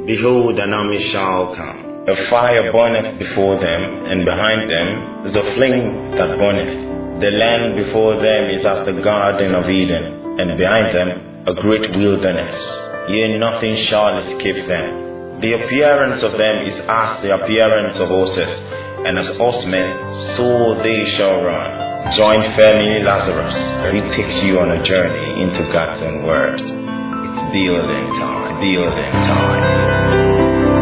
Behold, an army shall come. A fire burneth before them, and behind them is a flame that burneth. The land before them is as the garden of Eden, and behind them a great wilderness. Yea, nothing shall escape them. The appearance of them is as the appearance of horses, and as horsemen, so they shall run. Join Femi Lazarus, where he takes you on a journey into God's own word. It's building time, building time.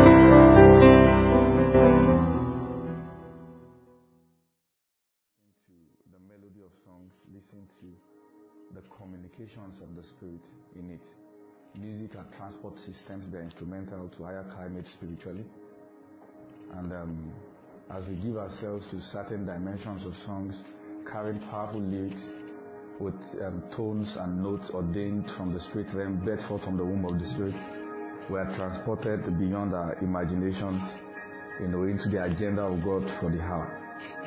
Listen to the communications of the Spirit in it. Music and transport systems, they're instrumental to higher climate spiritually. And as we give ourselves to certain dimensions of songs, carrying powerful lyrics with tones and notes ordained from the Spirit realm, birthed forth from the womb of the Spirit, we are transported beyond our imaginations, into the agenda of God for the hour.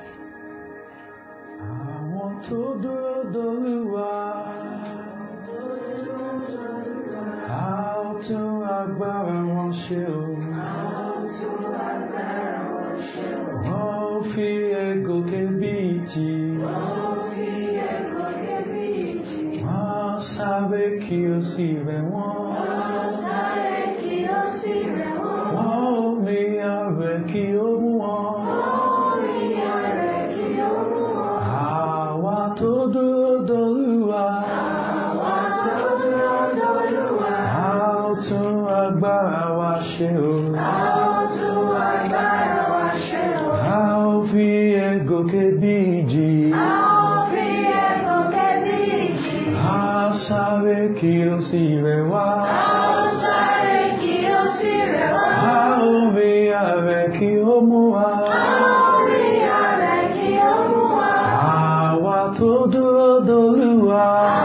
To do the Lua, how to agbára wọn ṣe o, wọ́n fi egòkè bí ìjì, wọ́n sáré kí ó sì rẹ̀ wọ́n, wọ́n mi àrẹ̀ kí ó mú wọn. How fi egòkè bí ìjì, how sáré kí ó sì rẹ̀ wá, how mi àrẹ̀ kí ó mú wá. Àwa tó dúró d'Olúwa,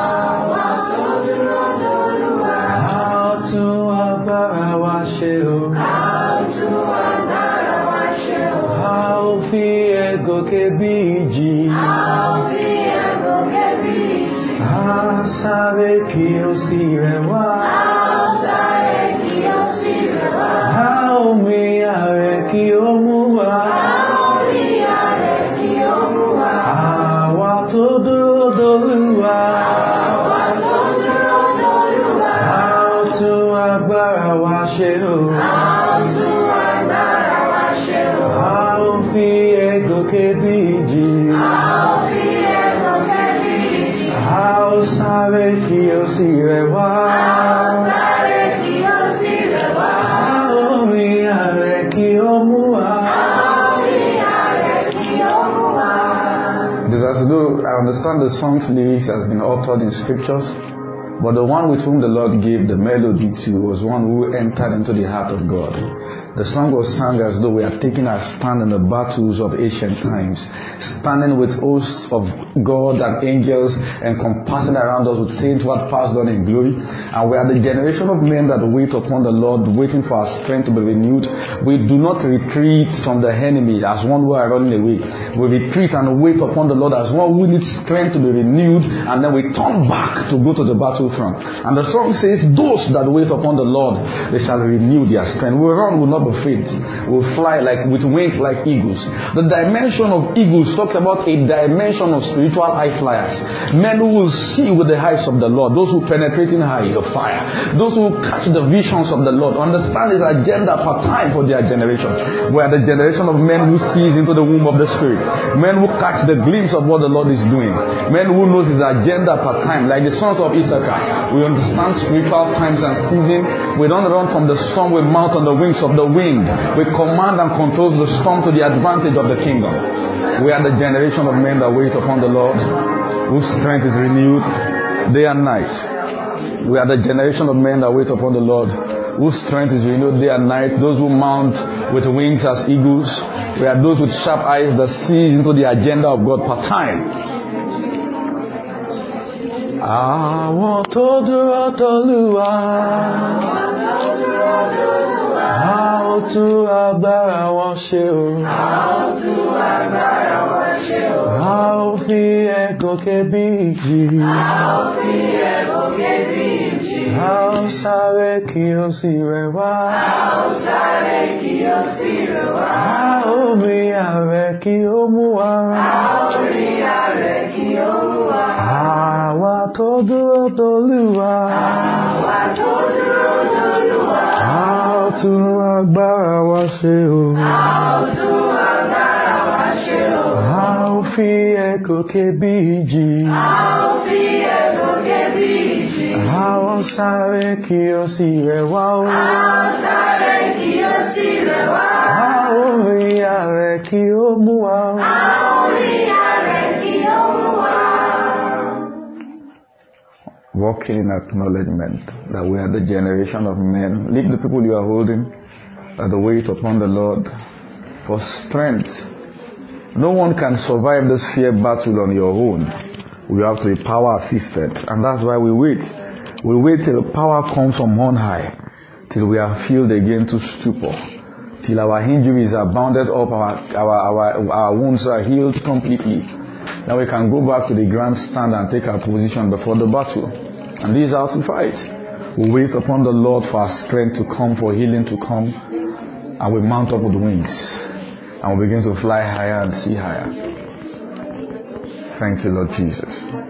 how tún agbára wa ṣe o. How fi egòkè bí ìjì, how sáré kí ó sì rẹ̀ wá, how mi àrẹ̀ kí ó mú wá. Àwa tó dúró d'Olúwa, how tún agbára wa ṣe o. Egòkè bí ìjì, how sáré kí ó sì rẹ̀ wá, how mi àrẹ̀ kí ó mú wá. I understand the song's lyrics has been authored in scriptures, but the one with whom the Lord gave the melody to was one who entered into the heart of God. The song was sung as though we are taking our stand in the battles of ancient times, standing with hosts of God and angels encompassing around us with saints who had passed on in glory. And we are the generation of men that wait upon the Lord, waiting for our strength to be renewed. We do not retreat from the enemy as one who are running away. We retreat and wait upon the Lord as one who needs strength to be renewed, and then we turn back to go to the battlefront. And the song says, those that wait upon the Lord, they shall renew their strength. We run, will not be afraid. We'll fly like with wings like eagles. The dimension of eagles talks about a dimension of spiritual high flyers. Men who will see with the eyes of the Lord, those who penetrate in eyes of fire, those who catch the visions of the Lord, understand His agenda per time for their generation. We are the generation of men who sees into the womb of the Spirit, men who catch the glimpse of what the Lord is doing, men who knows His agenda per time, like the sons of Issachar. We understand spiritual times and seasons. We don't run from the storm, we mount on the wings of the wind. We command and control the storm to the advantage of the kingdom. We are the generation of men that wait upon the Lord, whose strength is renewed day and night. We are the generation of men that wait upon the Lord, whose strength is renewed day and night. Those who mount with wings as eagles. We are those with sharp eyes that sees into the agenda of God per time. Àwọn tó dúró d'Olúwa, how tún agbára wọn ṣe o. How fi egòkè bí ìjì, how sáré kí ó sì rẹ̀ wá. A ó rí ààrẹ kí ó mú wá. Àwa tó dúró d'Olúwa. A ó tún agbára wa ṣe o. A ó fi ẹ̀kọ́ ké bí ìjì. A ó sáré kí ó sì rẹ̀ wá o. A ó rí ààrẹ kí ó mú wá o. Walking in acknowledgement that we are the generation of men. Leave the people you are holding at the wait upon the Lord for strength. No one can survive this fear battle on your own. We have to be power assisted, and that's why we wait. We wait till power comes from on high, till we are filled again to stupor, till our injuries are bounded up, our wounds are healed completely. Now we can go back to the grandstand and take our position before the battle. And this is how to fight. We wait upon the Lord for our strength to come, for healing to come, and we mount up with wings, and we begin to fly higher and see higher. Thank you, Lord Jesus.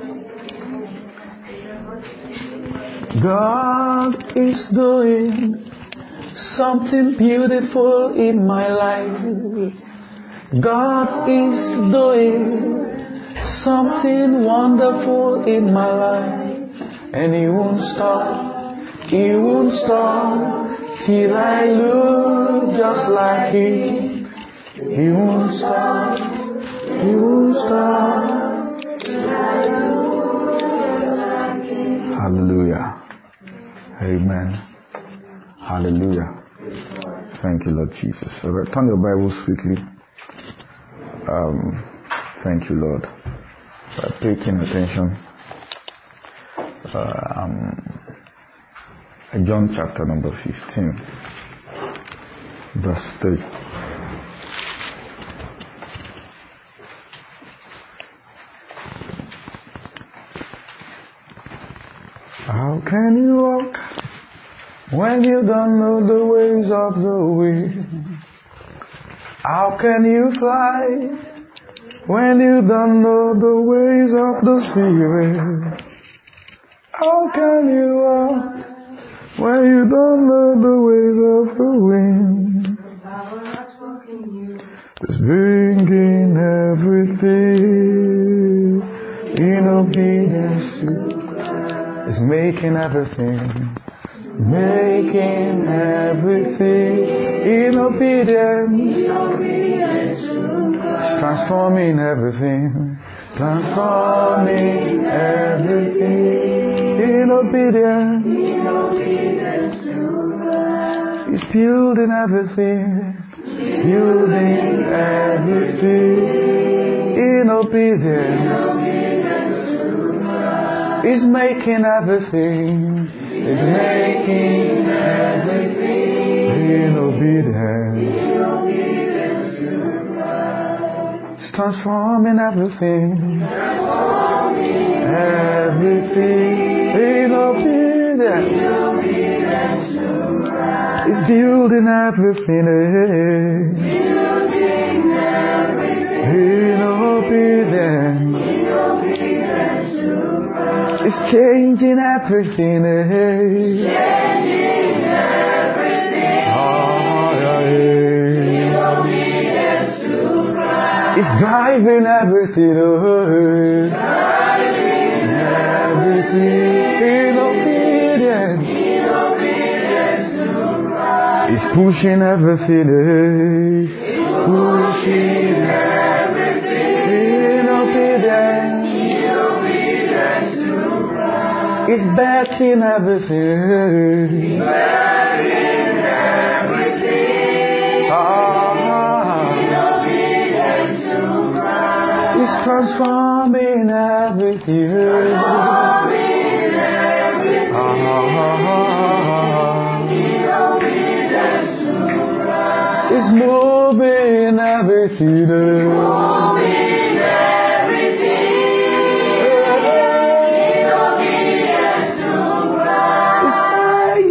God is doing something beautiful in my life. God is doing something wonderful in my life. And He won't stop till I look just like Him. He won't stop till I look just like Him. Hallelujah. Amen. Hallelujah. Thank you, Lord Jesus. All right, turn your Bibles quickly. Thank you, Lord. Pay keen attention. John chapter number 15, verse 3. How can you walk when you don't know the ways of the wind? How can you fly when you don't know the ways of the Spirit? How can you walk when you don't know the ways of the wind? Just bringing everything in obedience to is making everything in obedience. It's transforming everything in obedience. He's building everything in obedience. He's making everything in obedience. He's transforming everything in obedience. He's building everything in obedience. He's changing everything He's driving everything in obedience. He's pushing everything in obedience. He's betting everything. He's transforming everything. He's moving everything. He's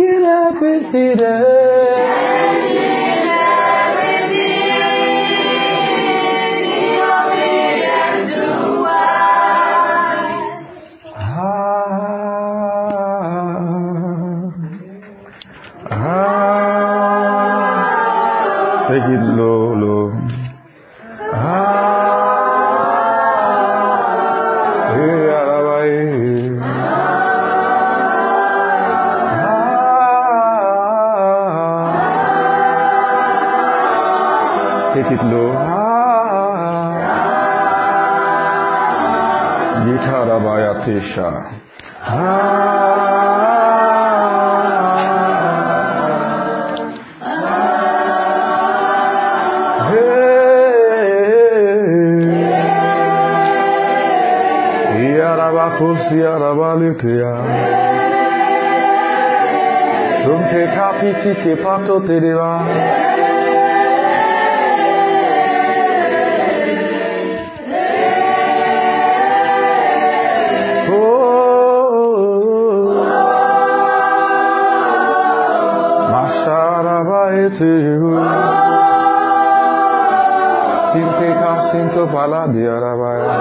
Take it low, low. Take it low. Gitarabaya Tesha. Yarabakusia Rabalitia. Sunte kapiti ke pato tedeva. Sinte ka sinto pala diarabaya.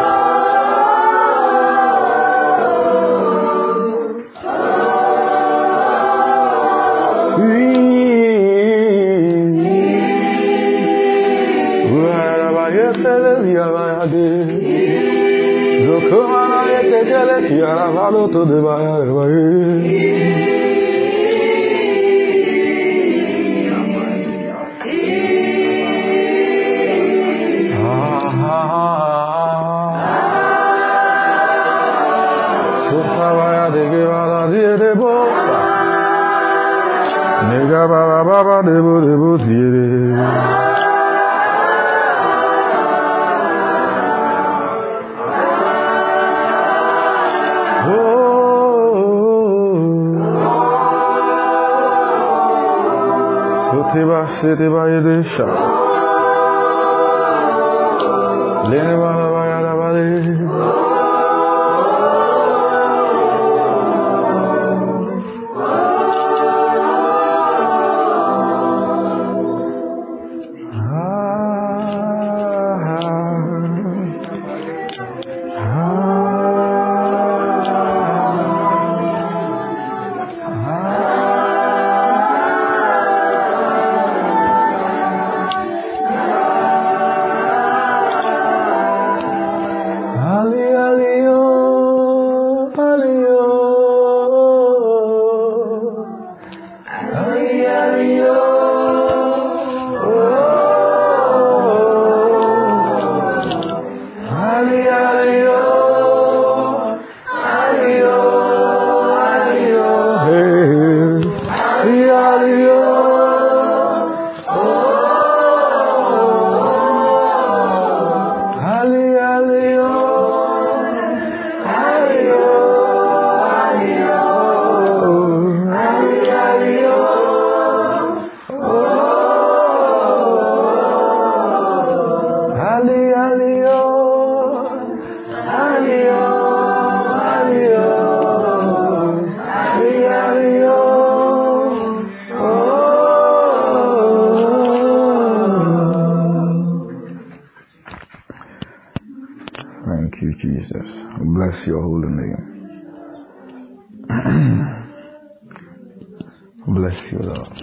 Uarabaya tele diarabaya de. Zokomana yete tele diarabalo to de baya baya. Nega baba baba debo debo tiere. Soteba seteba yedesha. Lene baba baya da bale. Thank you, Jesus. Bless your holy name. Bless you, Lord.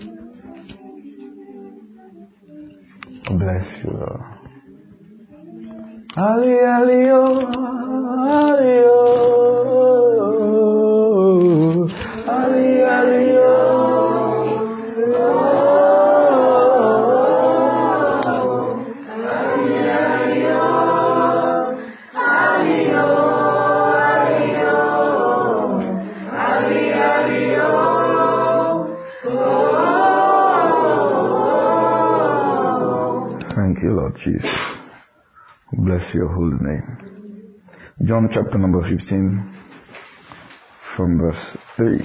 Bless you, Lord. Ali, ali, oh, ali, oh, ali, ali, oh. Thank you, Lord Jesus. Bless your holy name. John chapter number 15 from verse 3.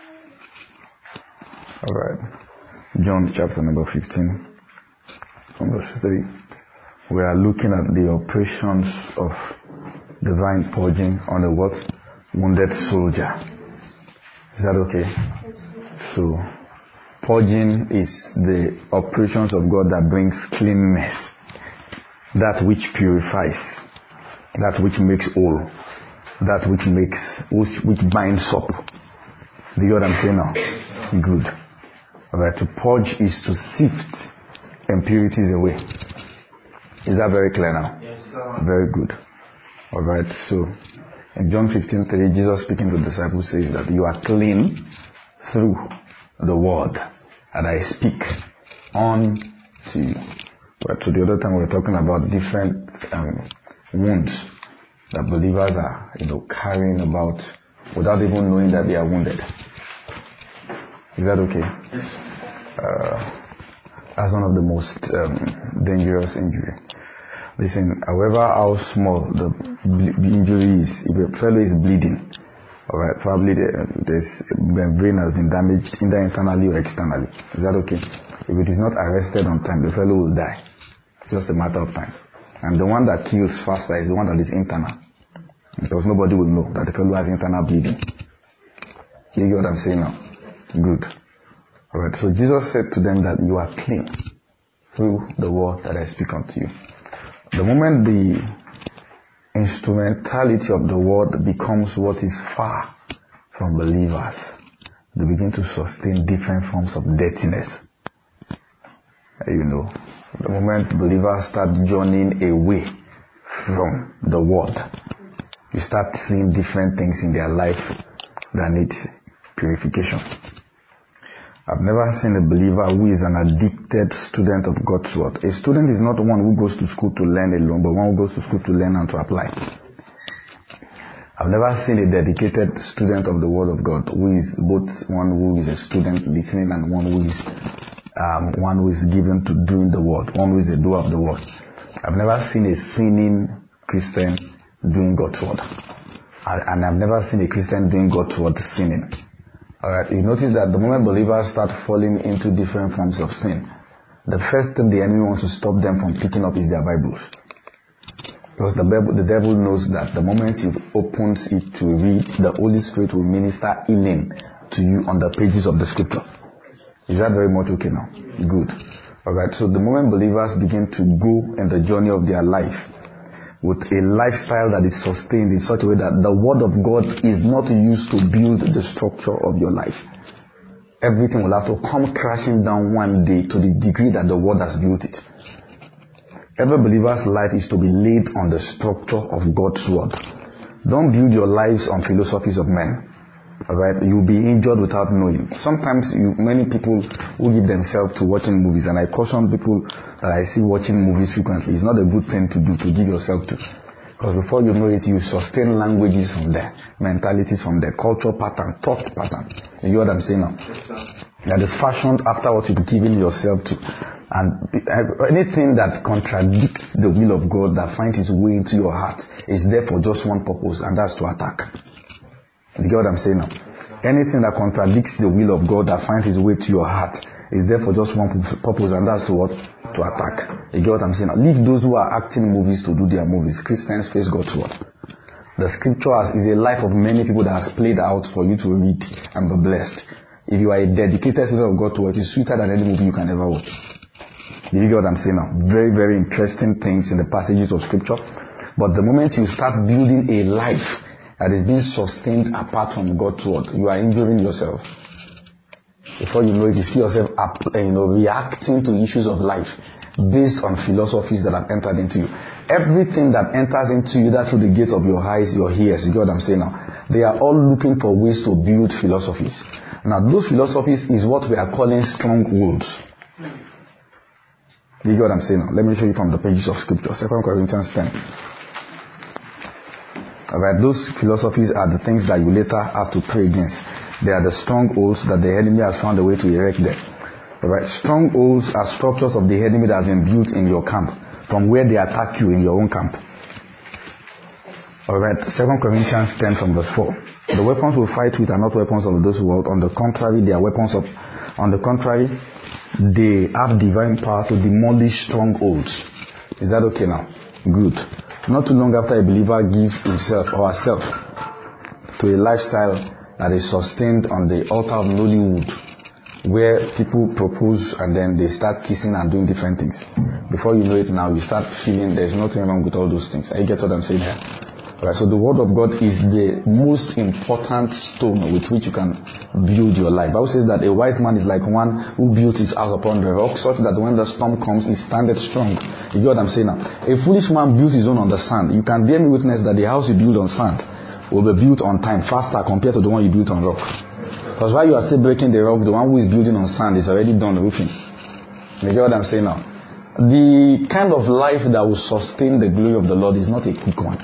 Alright. John chapter number 15 from verse 3. We are looking at the operations of divine purging on a what? Wounded soldier. Is that okay? So, purging is the operations of God that brings cleanness, that which purifies, that which makes whole, that which binds up. Do you know what I'm saying now? Good. Alright, to purge is to sift impurities away. Is that very clear now? Yes, sir. Very good. Alright, so in John 15:3, Jesus speaking to the disciples says that you are clean through the word that I speak unto you. But to the other time we were talking about different wounds that believers are, carrying about without even knowing that they are wounded. Is that okay? Yes. That's one of the most dangerous injury. Listen, however how small the injury is, if a fellow is bleeding, alright, probably there's membrane has been damaged either internally or externally. Is that okay? If it is not arrested on time, the fellow will die. It's just a matter of time. And the one that kills faster is the one that is internal. Because nobody will know that the fellow has internal bleeding. You get what I'm saying now? Good. Alright, so Jesus said to them that you are clean through the word that I speak unto you. The moment the instrumentality of the word becomes what is far from believers, they begin to sustain different forms of dirtiness. The moment believers start journeying away from the word, you start seeing different things in their life that need purification. I've never seen a believer who is an addicted student of God's word. A student is not one who goes to school to learn alone, but one who goes to school to learn and to apply. I've never seen a dedicated student of the word of God who is both one who is a student listening and one who is given to doing the word, one who is a doer of the word. I've never seen a sinning Christian doing God's word. And I've never seen a Christian doing God's word sinning. Alright, you notice that the moment believers start falling into different forms of sin, the first thing the enemy wants to stop them from picking up is their Bibles. Because the devil knows that the moment he opens it to read, the Holy Spirit will minister healing to you on the pages of the scripture. Is that very much okay now? Good. Alright, so the moment believers begin to go in the journey of their life with a lifestyle that is sustained in such a way that the word of God is not used to build the structure of your life, everything will have to come crashing down one day to the degree that the word has built it. Every believer's life is to be laid on the structure of God's word. Don't build your lives on philosophies of men. Alright, you'll be injured without knowing. Sometimes many people who give themselves to watching movies, and I caution people that I see watching movies frequently. It's not a good thing to do, to give yourself to. Because before you know it, you sustain languages from there, mentalities from there, culture pattern, thought pattern. You know what I'm saying now? That is fashioned after what you've given yourself to. And anything that contradicts the will of God that finds its way into your heart is there for just one purpose, and that's to attack. You get what I'm saying now? Anything that contradicts the will of God that finds its way to your heart is there for just one purpose, and that's to what? To attack. You get what I'm saying now? Leave those who are acting movies to do their movies. Christians face God's word. The scripture is a life of many people that has played out for you to read and be blessed. If you are a dedicated student of God's word, it's sweeter than any movie you can ever watch. You get what I'm saying now? Very, very interesting things in the passages of scripture. But the moment you start building a life that is being sustained apart from God's word, you are injuring yourself. Before you know it, you see yourself reacting to issues of life based on philosophies that have entered into you. Everything that enters into you, that through the gate of your eyes, your ears, you get what I'm saying now? They are all looking for ways to build philosophies. Now, those philosophies is what we are calling strongholds. You get what I'm saying now? Let me show you from the pages of scripture. 2 Corinthians 10. Alright, those philosophies are the things that you later have to pray against. They are the strongholds that the enemy has found a way to erect there. Alright, strongholds are structures of the enemy that has been built in your camp, from where they attack you in your own camp. Alright, 2 Corinthians 10 from verse 4. The weapons we fight with are not weapons of this world. On the contrary, they are weapons of... On the contrary, they have divine power to demolish strongholds. Is that okay now? Good. Not too long after a believer gives himself or herself to a lifestyle that is sustained on the altar of Nollywood, where people propose and then they start kissing and doing different things. Before you know it now, you start feeling there's nothing wrong with all those things. I get what I'm saying here? Right, so the word of God is the most important stone with which you can build your life. Bible says that a wise man is like one who built his house upon the rock, such that when the storm comes, he standeth strong. You get what I'm saying now? A foolish man builds his own on the sand. You can bear me witness that the house you build on sand will be built on time, faster compared to the one you built on rock. Because while you are still breaking the rock, the one who is building on sand is already done roofing. You get what I'm saying now? The kind of life that will sustain the glory of the Lord is not a quick one.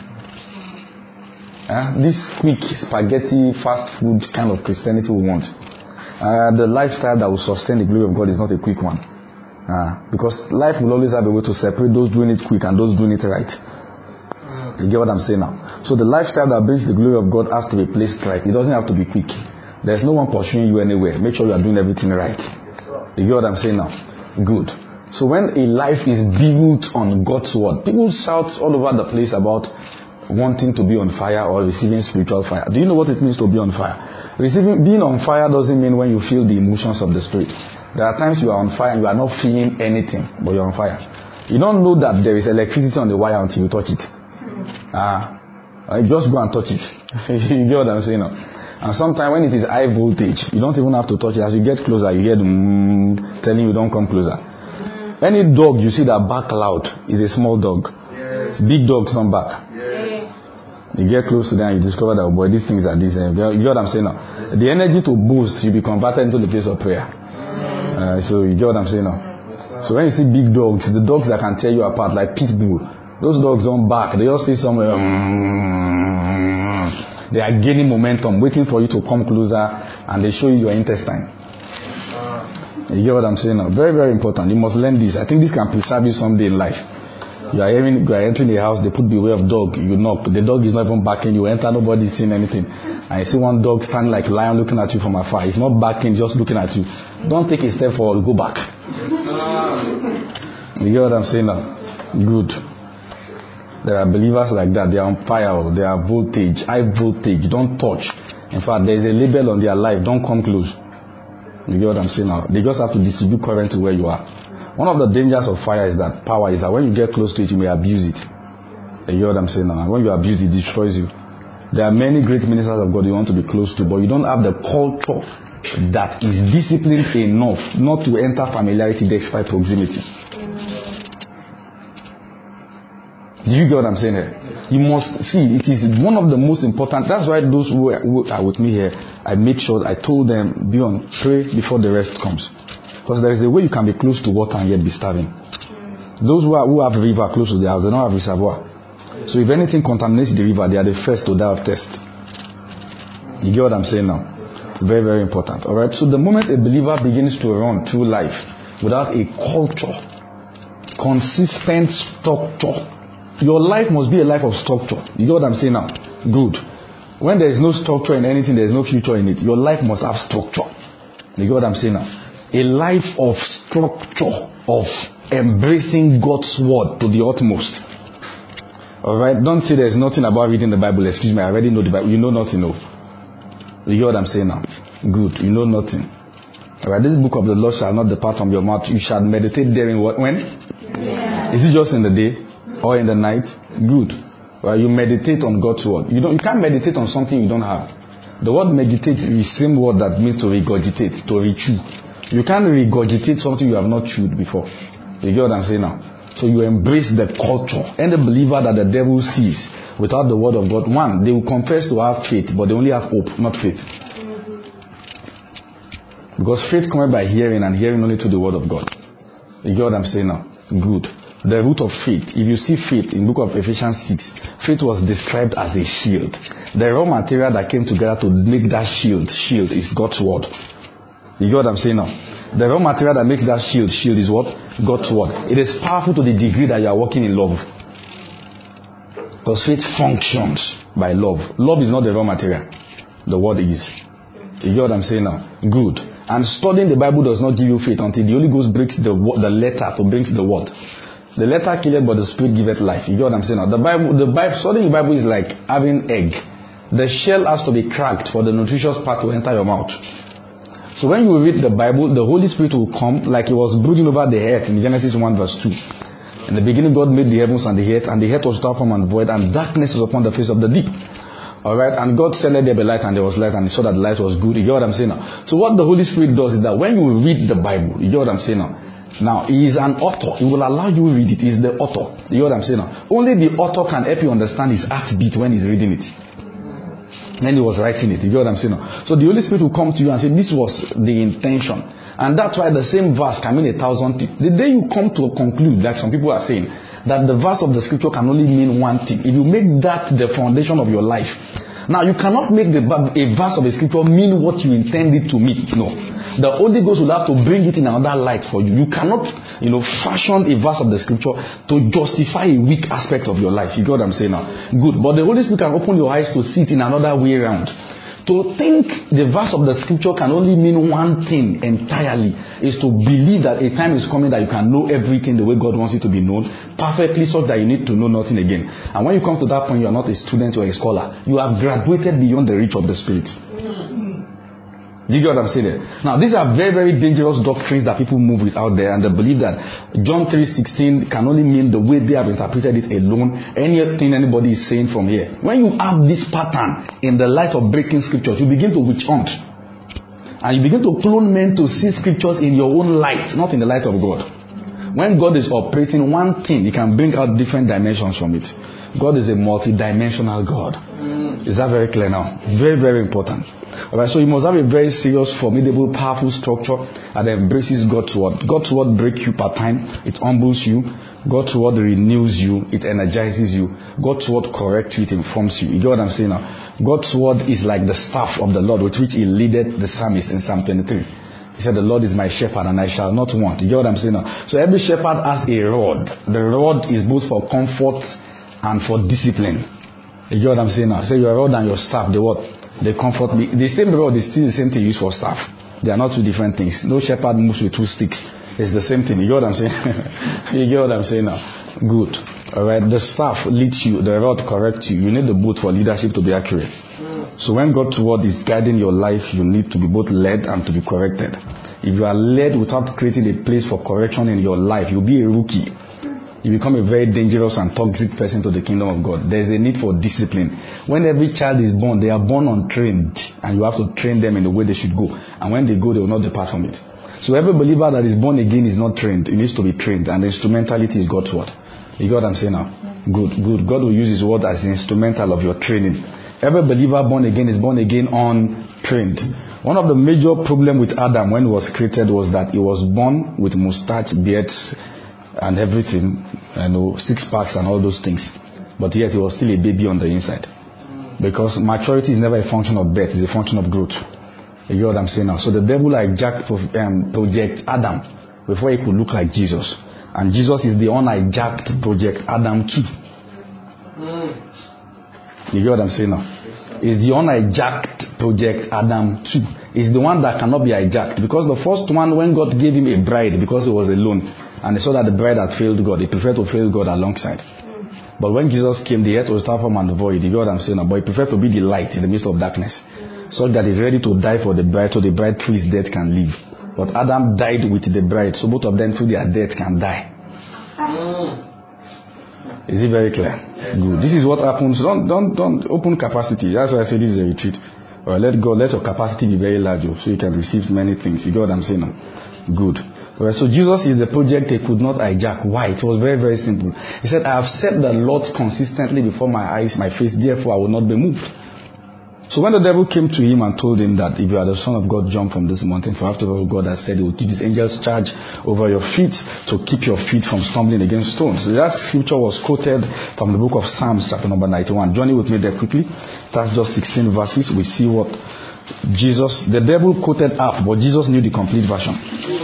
This quick spaghetti, fast food kind of Christianity we want. The lifestyle that will sustain the glory of God is not a quick one. Because life will always have a way to separate those doing it quick and those doing it right. You get what I'm saying now? So the lifestyle that brings the glory of God has to be placed right. It doesn't have to be quick. There's no one pursuing you anywhere. Make sure you are doing everything right. You get what I'm saying now? Good. So when a life is built on God's word, people shout all over the place about wanting to be on fire or receiving spiritual fire. Do you know what it means to be on fire? Being on fire doesn't mean when you feel the emotions of the spirit. There are times you are on fire and you are not feeling anything, but you're on fire. You don't know that there is electricity on the wire until you touch it. Just go and touch it. You get what I'm saying now? And sometimes when it is high voltage, you don't even have to touch it. As you get closer, you hear them telling you don't come closer. Any dog you see that bark loud is a small dog. Big dogs don't bark. You get close to them, you discover that, oh boy, these things are this. You get what I'm saying now? The energy to boost, you be converted into the place of prayer. So you get what I'm saying now? So when you see big dogs, the dogs that can tear you apart, like pit bull, those dogs don't bark. They just stay somewhere. They are gaining momentum, waiting for you to come closer, and they show you your intestine. You get what I'm saying now? Very, very important. You must learn this. I think this can preserve you someday in life. You are entering the house, they put beware of dog, you knock, the dog is not even barking, you enter, nobody is seeing anything. And you see one dog standing like a lion looking at you from afar. He's not barking, just looking at you. Don't take a step forward, go back. You get what I'm saying now? Good. There are believers like that, they are on fire, they are voltage, high voltage, don't touch. In fact, there is a label on their life, don't come close. You get what I'm saying now? They just have to distribute current to where you are. One of the dangers of fire is that power is that when you get close to it, you may abuse it. You hear what I'm saying now? And when you abuse it, it destroys you. There are many great ministers of God you want to be close to, but you don't have the culture that is disciplined enough not to enter familiarity despite proximity. Do you get what I'm saying here? You must see, it is one of the most important. That's why those who are with me here, I made sure I told them, pray before the rest comes. Because there is a way you can be close to water and yet be starving. Those who have a river close to their house, they don't have reservoir. So if anything contaminates the river, they are the first to die of thirst. You get what I'm saying now? Very, very important. Alright, so the moment a believer begins to run through life without a culture, consistent structure, your life must be a life of structure. You get what I'm saying now? Good. When there is no structure in anything, there is no future in it. Your life must have structure. You get what I'm saying now? A life of structure, of embracing God's word to the utmost. Alright, don't say there's nothing about reading the Bible. Excuse me, I already know the Bible. You know nothing, no. You hear what I'm saying now? Good, you know nothing. Alright, this book of the Lord shall not depart from your mouth. You shall meditate therein. When? Is it just in the day or in the night? Good. Well, you meditate on God's word. You can't meditate on something you don't have. The word meditate is the same word that means to regurgitate, to rechew. You can't regurgitate something you have not chewed before. You get what I'm saying now? So you embrace the culture. Any believer that the devil sees without the word of God, one, they will confess to have faith, but they only have hope, not faith. Because faith comes by hearing, and hearing only to the word of God. You get what I'm saying now? Good. The root of faith. If you see faith in the book of Ephesians 6, faith was described as a shield. The raw material that came together to make that shield is God's word. You get what I'm saying now? The raw material that makes that shield is what? God's word. It is powerful to the degree that you are walking in love. Because faith functions by love. Love is not the raw material. The word is. You get what I'm saying now? Good. And studying the Bible does not give you faith until the Holy Ghost breaks the letter to bring the word. The letter killeth, but the spirit giveth life. You get what I'm saying now? Studying the Bible is like having egg. The shell has to be cracked for the nutritious part to enter your mouth. So when you read the Bible, the Holy Spirit will come like it was brooding over the earth in Genesis 1 verse 2. In the beginning, God made the heavens and the earth was without form and void, and darkness was upon the face of the deep. Alright, and God said, let there be light, and there was light, and he saw that the light was good. You get what I'm saying now? So what the Holy Spirit does is that when you read the Bible, you get what I'm saying now? Now, he is an author. He will allow you to read it. He is the author. You get what I'm saying now? Only the author can help you understand his heartbeat when he's reading it. When he was writing it. You get what I'm saying now? So the Holy Spirit will come to you and say, this was the intention. And that's why the same verse can mean 1,000 things. The day you come to conclude, like some people are saying, that the verse of the scripture can only mean one thing. If you make that the foundation of your life, now you cannot make a verse of a scripture mean what you intend it to mean. No. The Holy Ghost will have to bring it in another light for you. You cannot, fashion a verse of the scripture to justify a weak aspect of your life. You get what I'm saying now? Good. But the Holy Spirit can open your eyes to see it in another way around. To think the verse of the scripture can only mean one thing entirely is to believe that a time is coming that you can know everything the way God wants it to be known perfectly, so that you need to know nothing again. And when you come to that point, you are not a student or a scholar. You have graduated beyond the reach of the Spirit. You get what I'm saying there? Now, these are very, very dangerous doctrines that people move with out there, and they believe that John 3:16 can only mean the way they have interpreted it alone. Anything anybody is saying from here. When you have this pattern in the light of breaking scriptures, you begin to witch hunt. And you begin to clone men to see scriptures in your own light, not in the light of God. When God is operating one thing, he can bring out different dimensions from it. God is a multi-dimensional God. Is that very clear now? Very, very important. Alright, so you must have a very serious, formidable, powerful structure that embraces God's word. God's word breaks you part time. It humbles you. God's word renews you. It energizes you. God's word corrects you. It informs you. You get what I'm saying now? God's word is like the staff of the Lord with which he leaded the psalmist in Psalm 23. He said, the Lord is my shepherd and I shall not want. You get what I'm saying now? So every shepherd has a rod. The rod is both for comfort and for discipline. You get what I'm saying now? So your rod and your staff, they comfort me. The same rod is still the same thing used for staff. They are not two different things. No shepherd moves with two sticks. It's the same thing. You get what I'm saying? You get what I'm saying now? Good. Alright, the staff leads you, the rod corrects you. You need the both for leadership to be accurate. So when God's word is guiding your life, you need to be both led and to be corrected. If you are led without creating a place for correction in your life, you'll be a rookie. You become a very dangerous and toxic person to the kingdom of God. There's a need for discipline. When every child is born, they are born untrained, and you have to train them in the way they should go. And when they go, they will not depart from it. So every believer that is born again is not trained. It needs to be trained, and the instrumentality is God's word. You get what I'm saying now? Good. God will use his word as the instrumental of your training. Every believer born again is born again untrained. One of the major problems with Adam when he was created was that he was born with mustache, beards, and everything, six packs and all those things. But yet he was still a baby on the inside. Because maturity is never a function of birth, it's a function of growth. You get what I'm saying now? So the devil hijacked Project Adam before he could look like Jesus. And Jesus is the unhijacked Project Adam too. You get what I'm saying now? It's the unhijacked Project Adam too. It's the one that cannot be hijacked. Because the first one, when God gave him a bride because he was alone, and he saw that the bride had failed God, he preferred to fail God alongside. But when Jesus came, the earth was without form and void. You get what I'm saying now? But he preferred to be the light in the midst of darkness, so that he's ready to die for the bride, so the bride through his death can live. But Adam died with the bride, so both of them through their death can die. Is it very clear? Good. This is what happens. Don't open capacity. That's why I say this is a retreat. Or let your capacity be very large, so you can receive many things. You get what I'm saying now? Good. Alright, so Jesus is the project he could not hijack. Why? It was very, very simple. He said, I have set the Lord consistently before my eyes, my face, therefore I will not be moved. So when the devil came to him and told him that if you are the Son of God, jump from this mountain, for after all God has said he will give his angels charge over your feet to keep your feet from stumbling against stones. So that scripture was quoted from the book of Psalms chapter number 91. Journey with me there quickly. That's just 16 verses. We see what the devil quoted half, but Jesus knew the complete version.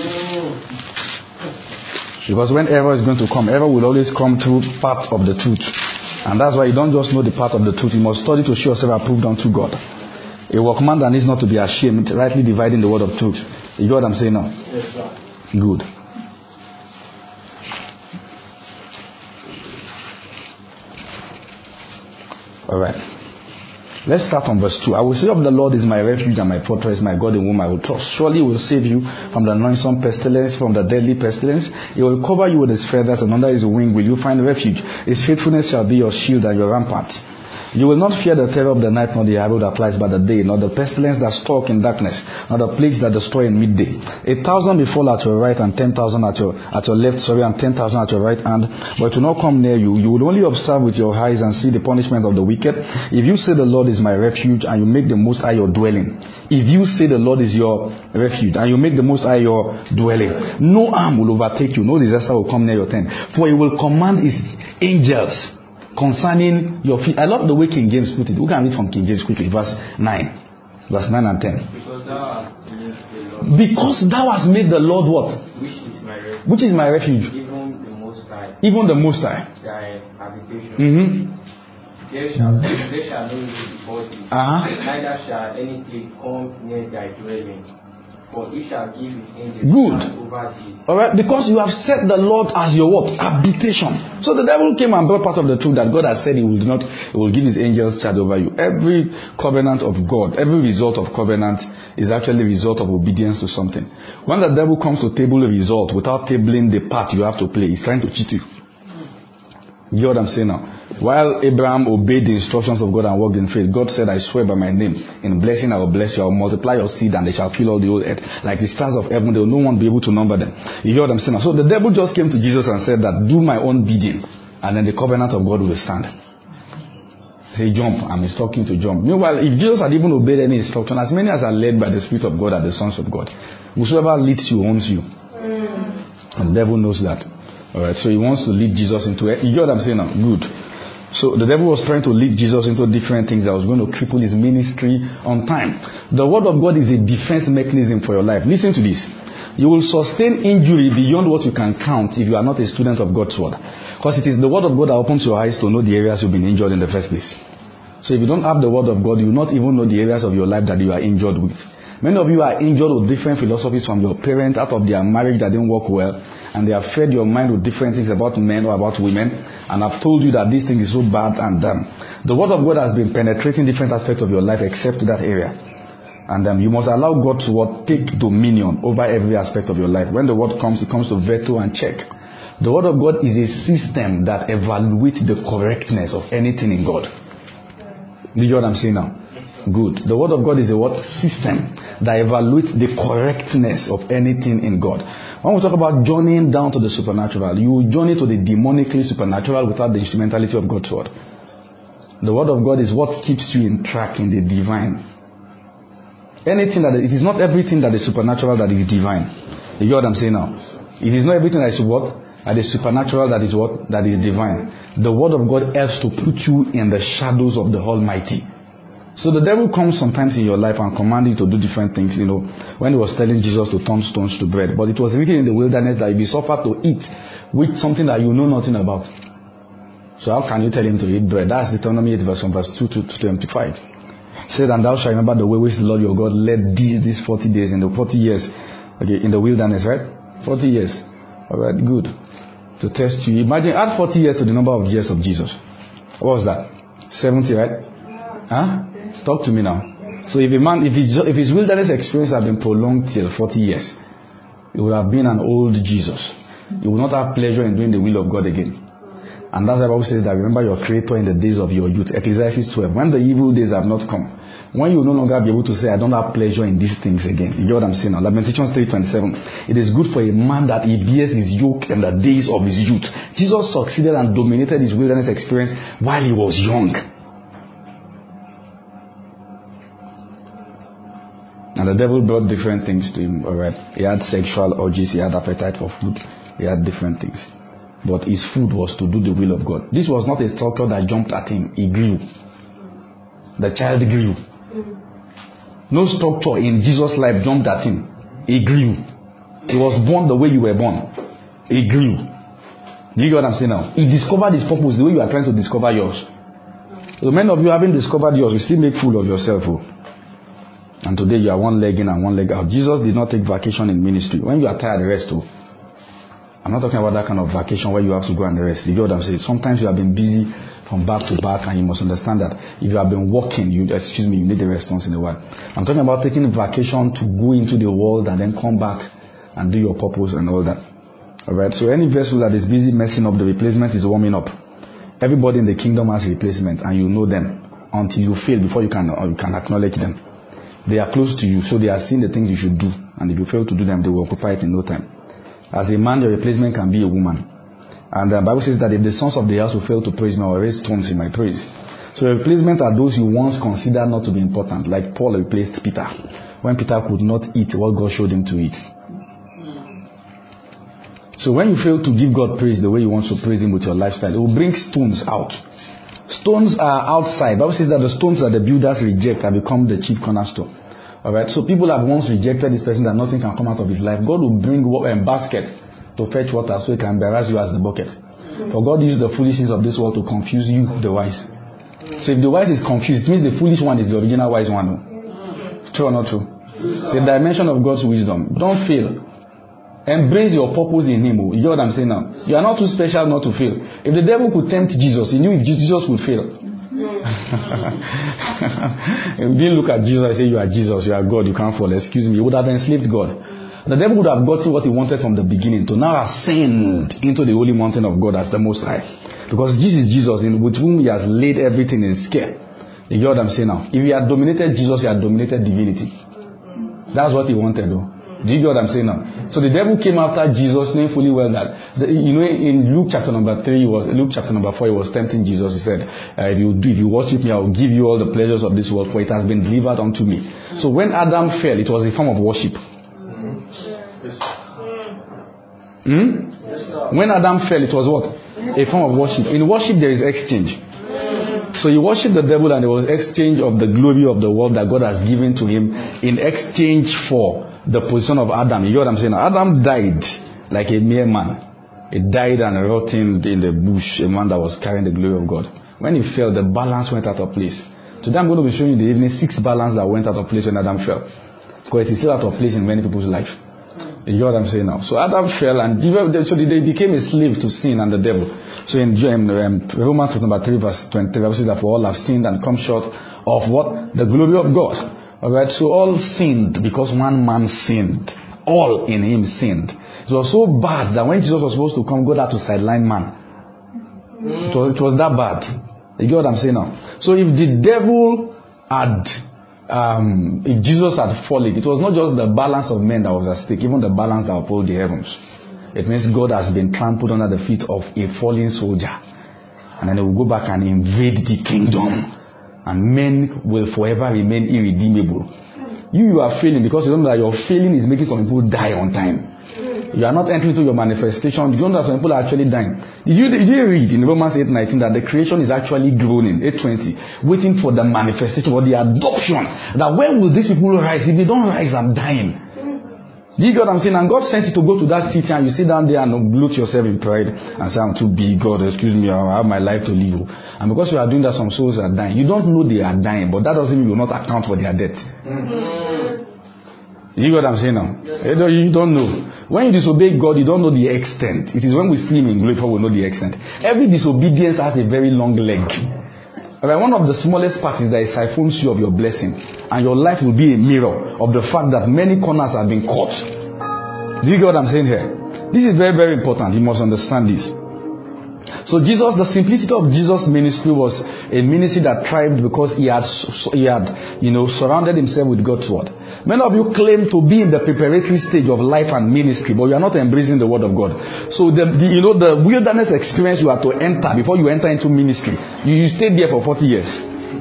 Because when error is going to come, error will always come through part of the truth. And that's why you don't just know the part of the truth. You must study to show yourself approved unto God. A workman that needs not to be ashamed, rightly dividing the word of truth. You get what I'm saying now? Yes, sir. Good. Alright. Let's start from verse 2. I will say of the Lord is my refuge and my fortress, my God in whom I will trust. Surely he will save you from the noisome pestilence, from the deadly pestilence. He will cover you with his feathers, and under his wing will you find refuge. His faithfulness shall be your shield and your rampart. You will not fear the terror of the night, nor the arrow that flies by the day, nor the pestilence that stalk in darkness, nor the plagues that destroy in midday. 1,000 befall at your right, and 10,000 at your left, and 10,000 at your right hand, but it will not come near you. You will only observe with your eyes and see the punishment of the wicked. If you say the Lord is my refuge, and you make the Most High your dwelling. If you say the Lord is your refuge, and you make the Most High your dwelling, no harm will overtake you, no disaster will come near your tent. For he will command his angels concerning your feet. I love the way King James put it. We can read from King James quickly. Verse 9 and 10. Because thou hast made the Lord what? Which is my refuge? Even the Most High. Even the Most High. Thy habitation. Mm-hmm. There shall no evil befall thee. Neither shall any plague come near thy dwelling. For he shall give his angels over thee. Alright, because you have set the Lord as your what? Habitation. So the devil came and brought part of the truth that God has said he will give his angels charge over you. Every covenant of God, every result of covenant is actually a result of obedience to something. When the devil comes to table a result without tabling the part you have to play, he's trying to cheat you. You know what I'm saying now? While Abraham obeyed the instructions of God and walked in faith, God said, I swear by my name, in blessing I will bless you, I will multiply your seed and they shall fill all the whole earth. Like the stars of heaven, there will no one be able to number them. You hear what I'm saying now? So the devil just came to Jesus and said that, do my own bidding, and then the covenant of God will stand. Say, jump, and he's talking to jump. Meanwhile, if Jesus had even obeyed any instruction, as many as are led by the Spirit of God are the sons of God. Whosoever leads you owns you. And the devil knows that. Alright, so he wants to lead Jesus into it. You get what I'm saying now? Good. So the devil was trying to lead Jesus into different things that was going to cripple his ministry on time. The word of God is a defense mechanism for your life. Listen to this. You will sustain injury beyond what you can count if you are not a student of God's word. Because it is the word of God that opens your eyes to know the areas you've been injured in the first place. So if you don't have the word of God, you will not even know the areas of your life that you are injured with. Many of you are injured with different philosophies from your parents out of their marriage that didn't work well, and they have fed your mind with different things about men or about women, and have told you that this thing is so bad and the word of God has been penetrating different aspects of your life except that area. And you must allow God to take dominion over every aspect of your life. When the word comes, it comes to veto and check. The word of God is a system that evaluates the correctness of anything in God. Do you hear what I'm saying now? Good. The word of God is a what? System that evaluates the correctness of anything in God. When we talk about journeying down to the supernatural, you journey to the demonically supernatural without the instrumentality of God's word. The word of God is what keeps you in track in the divine. It is not everything that is supernatural that is divine. You hear what I'm saying now? It is not everything that is what? That is supernatural that is what? That is divine. The word of God helps to put you in the shadows of the Almighty. So the devil comes sometimes in your life and commands you to do different things, when he was telling Jesus to turn stones to bread. But it was written in the wilderness that if he suffered to eat with something that you know nothing about. So how can you tell him to eat bread? That's Deuteronomy 8 verse 2 to 25. Said, and thou shalt remember the way which the Lord your God led these 40 days in the 40 years, in the wilderness, right? 40 years. Alright, good. To test you. Imagine, add 40 years to the number of years of Jesus. What was that? 70, right? Huh? Talk to me now. So if his wilderness experience had been prolonged till 40 years, it would have been an old Jesus. He would not have pleasure in doing the will of God again. And that's why the Bible says that remember your Creator in the days of your youth. Ecclesiastes 12. When the evil days have not come, when you will no longer be able to say, I don't have pleasure in these things again. You get what I'm saying now? Lamentations 3:27. It is good for a man that he bears his yoke in the days of his youth. Jesus succeeded and dominated his wilderness experience while he was young. And the devil brought different things to him, alright. He had sexual urges, he had appetite for food, he had different things. But his food was to do the will of God. This was not a structure that jumped at him, he grew. The child grew. No structure in Jesus' life jumped at him. He grew. He was born the way you were born. He grew. Do you get what I'm saying now? He discovered his purpose the way you are trying to discover yours. So many of you haven't discovered yours, you still make fool of yourself. And today you are one leg in and one leg out. Jesus did not take vacation in ministry. When you are tired, rest. I'm not talking about that kind of vacation where you have to go and rest. You get what I'm saying? Sometimes you have been busy from back to back, and you must understand that if you have been working, you need a response in a while. I'm talking about taking a vacation to go into the world and then come back and do your purpose and all that. Alright, so any vessel that is busy messing up, the replacement is warming up. Everybody in the kingdom has a replacement, and you know them until you fail before you can acknowledge them. They are close to you, so they are seeing the things you should do, and if you fail to do them, they will occupy it in no time. As a man, your replacement can be a woman. And the Bible says that if the sons of the house will fail to praise me, I will raise stones in my praise. So the replacement are those you once considered not to be important, like Paul replaced Peter, when Peter could not eat what God showed him to eat. So when you fail to give God praise the way you want to praise Him with your lifestyle, it will bring stones out. Stones are outside. The Bible says that the stones that the builders reject have become the chief cornerstone. Alright, so people have once rejected this person that nothing can come out of his life. God will bring a basket to fetch water so He can embarrass you as the bucket. For God used the foolishness of this world to confuse you, the wise. So if the wise is confused, it means the foolish one is the original wise one. True or not true? It's a dimension of God's wisdom. Don't fail. Embrace your purpose in Him. You get what I'm saying now? You are not too special not to fail. If the devil could tempt Jesus, he knew if Jesus would fail. If you didn't look at Jesus and say you are Jesus, you are God, you can't fall. Excuse me, you would have enslaved God. The devil would have gotten what he wanted from the beginning to now ascend into the holy mountain of God as the Most High. Because this is Jesus with whom He has laid everything in scale. You get what I'm saying now? If He had dominated Jesus, He had dominated divinity. That's what He wanted though. Do you get what I'm saying now? So the devil came after Jesus knowing fully well that, in Luke chapter number 4, he was tempting Jesus. He said, if you worship me, I will give you all the pleasures of this world, for it has been delivered unto me. So when Adam fell, it was a form of worship. When Adam fell, it was what? A form of worship. In worship, there is exchange. So you worship the devil, and there was exchange of the glory of the world that God has given to him in exchange for the position of Adam. You know what I'm saying? Adam died like a mere man. He died and rotted in the bush, a man that was carrying the glory of God. When he fell, the balance went out of place. Today I'm going to be showing you in the evening 6 balance that went out of place when Adam fell. Because it is still out of place in many people's life. You know what I'm saying now? So Adam fell, and so they became a slave to sin and the devil. So in Romans chapter 3 verse 23, Bible says that for all have sinned and come short of what? The glory of God. Alright, so all sinned because one man sinned. All in him sinned. It was so bad that when Jesus was supposed to come, God had to sideline man. It was that bad. You get what I'm saying now? So if the devil had if Jesus had fallen, it was not just the balance of men that was at stake, even the balance that uphold the heavens. It means God has been trampled under the feet of a fallen soldier. And then he will go back and invade the kingdom. And men will forever remain irredeemable. You are failing because you don't know that your failing is making some people die on time. You are not entering into your manifestation. You don't know that some people are actually dying. Did you read in Romans 8:19 that the creation is actually groaning, 8:20, waiting for the manifestation or the adoption? That when will these people rise? If they don't rise, I'm dying. Do you get what I'm saying? And God sent you to go to that city, and you sit down there and bloat yourself in pride and say, I'm too big, God, excuse me, I have my life to live. And because you are doing that, some souls are dying. You don't know they are dying, but that doesn't mean you will not account for their death. You get what I'm saying now? You don't know. When you disobey God, you don't know the extent. It is when we see Him in glory before we know the extent. Every disobedience has a very long leg. Alright, one of the smallest parts is that it siphons you of your blessing, and your life will be a mirror of the fact that many corners have been cut. Do you get what I'm saying here? This is very, very important. You must understand this. So the simplicity of Jesus' ministry was a ministry that thrived because he had surrounded himself with God's word. Many of you claim to be in the preparatory stage of life and ministry, but you are not embracing the word of God. So the wilderness experience you have to enter before you enter into ministry, you stay there for 40 years.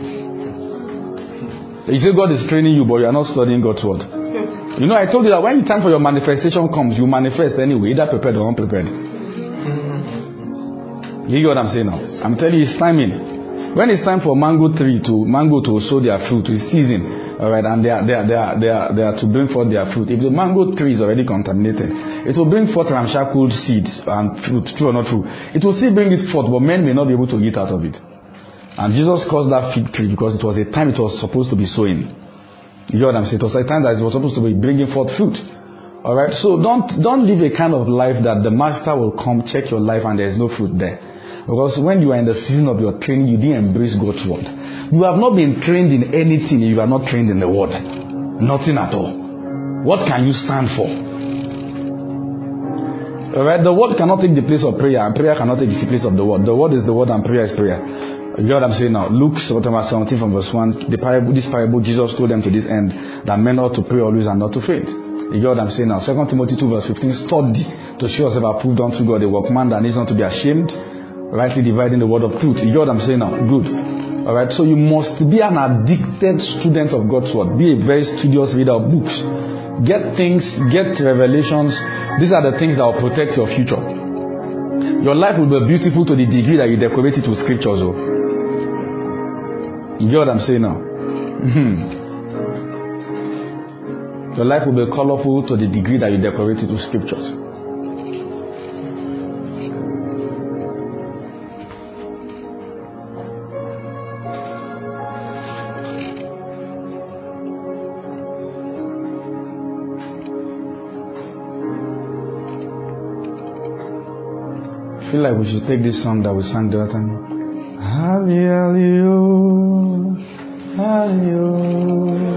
You say God is training you, but you are not studying God's word. I told you that when the time for your manifestation comes, you manifest anyway, either prepared or unprepared. You get what I'm saying now? I'm telling you, it's timing. When it's time for mango to sow their fruit, it's season, all right, and they are to bring forth their fruit. If the mango tree is already contaminated, it will bring forth ramshackle seeds and fruit, true or not true. It will still bring it forth, but men may not be able to eat out of it. And Jesus caused that fig tree because it was a time it was supposed to be sowing. You get what I'm saying? It was a time that it was supposed to be bringing forth fruit. All right, so don't live a kind of life that the master will come check your life and there is no fruit there. Because when you are in the season of your training, you didn't embrace God's word. You have not been trained in anything if you are not trained in the word. Nothing at all. What can you stand for? Alright, the word cannot take the place of prayer, and prayer cannot take the place of the word. The word is the word and prayer is prayer. You know what I'm saying now? Luke 17 from verse 1, this parable Jesus told them to this end, that men ought to pray always and not to faint. You know what I'm saying now? 2 Timothy 2 verse 15, study to show yourself approved unto God, a workman that needs not to be ashamed, rightly dividing the word of truth. You know what I'm saying now? Good. Alright, so you must be an addicted student of God's word. Be a very studious reader of books. Get things, get revelations. These are the things that will protect your future. Your life will be beautiful to the degree that you decorate it with scriptures. You know what I'm saying now? Your life will be colorful to the degree that you decorate it with scriptures. I feel like we should take this song that we sang the other time. Hallelujah, hallelujah,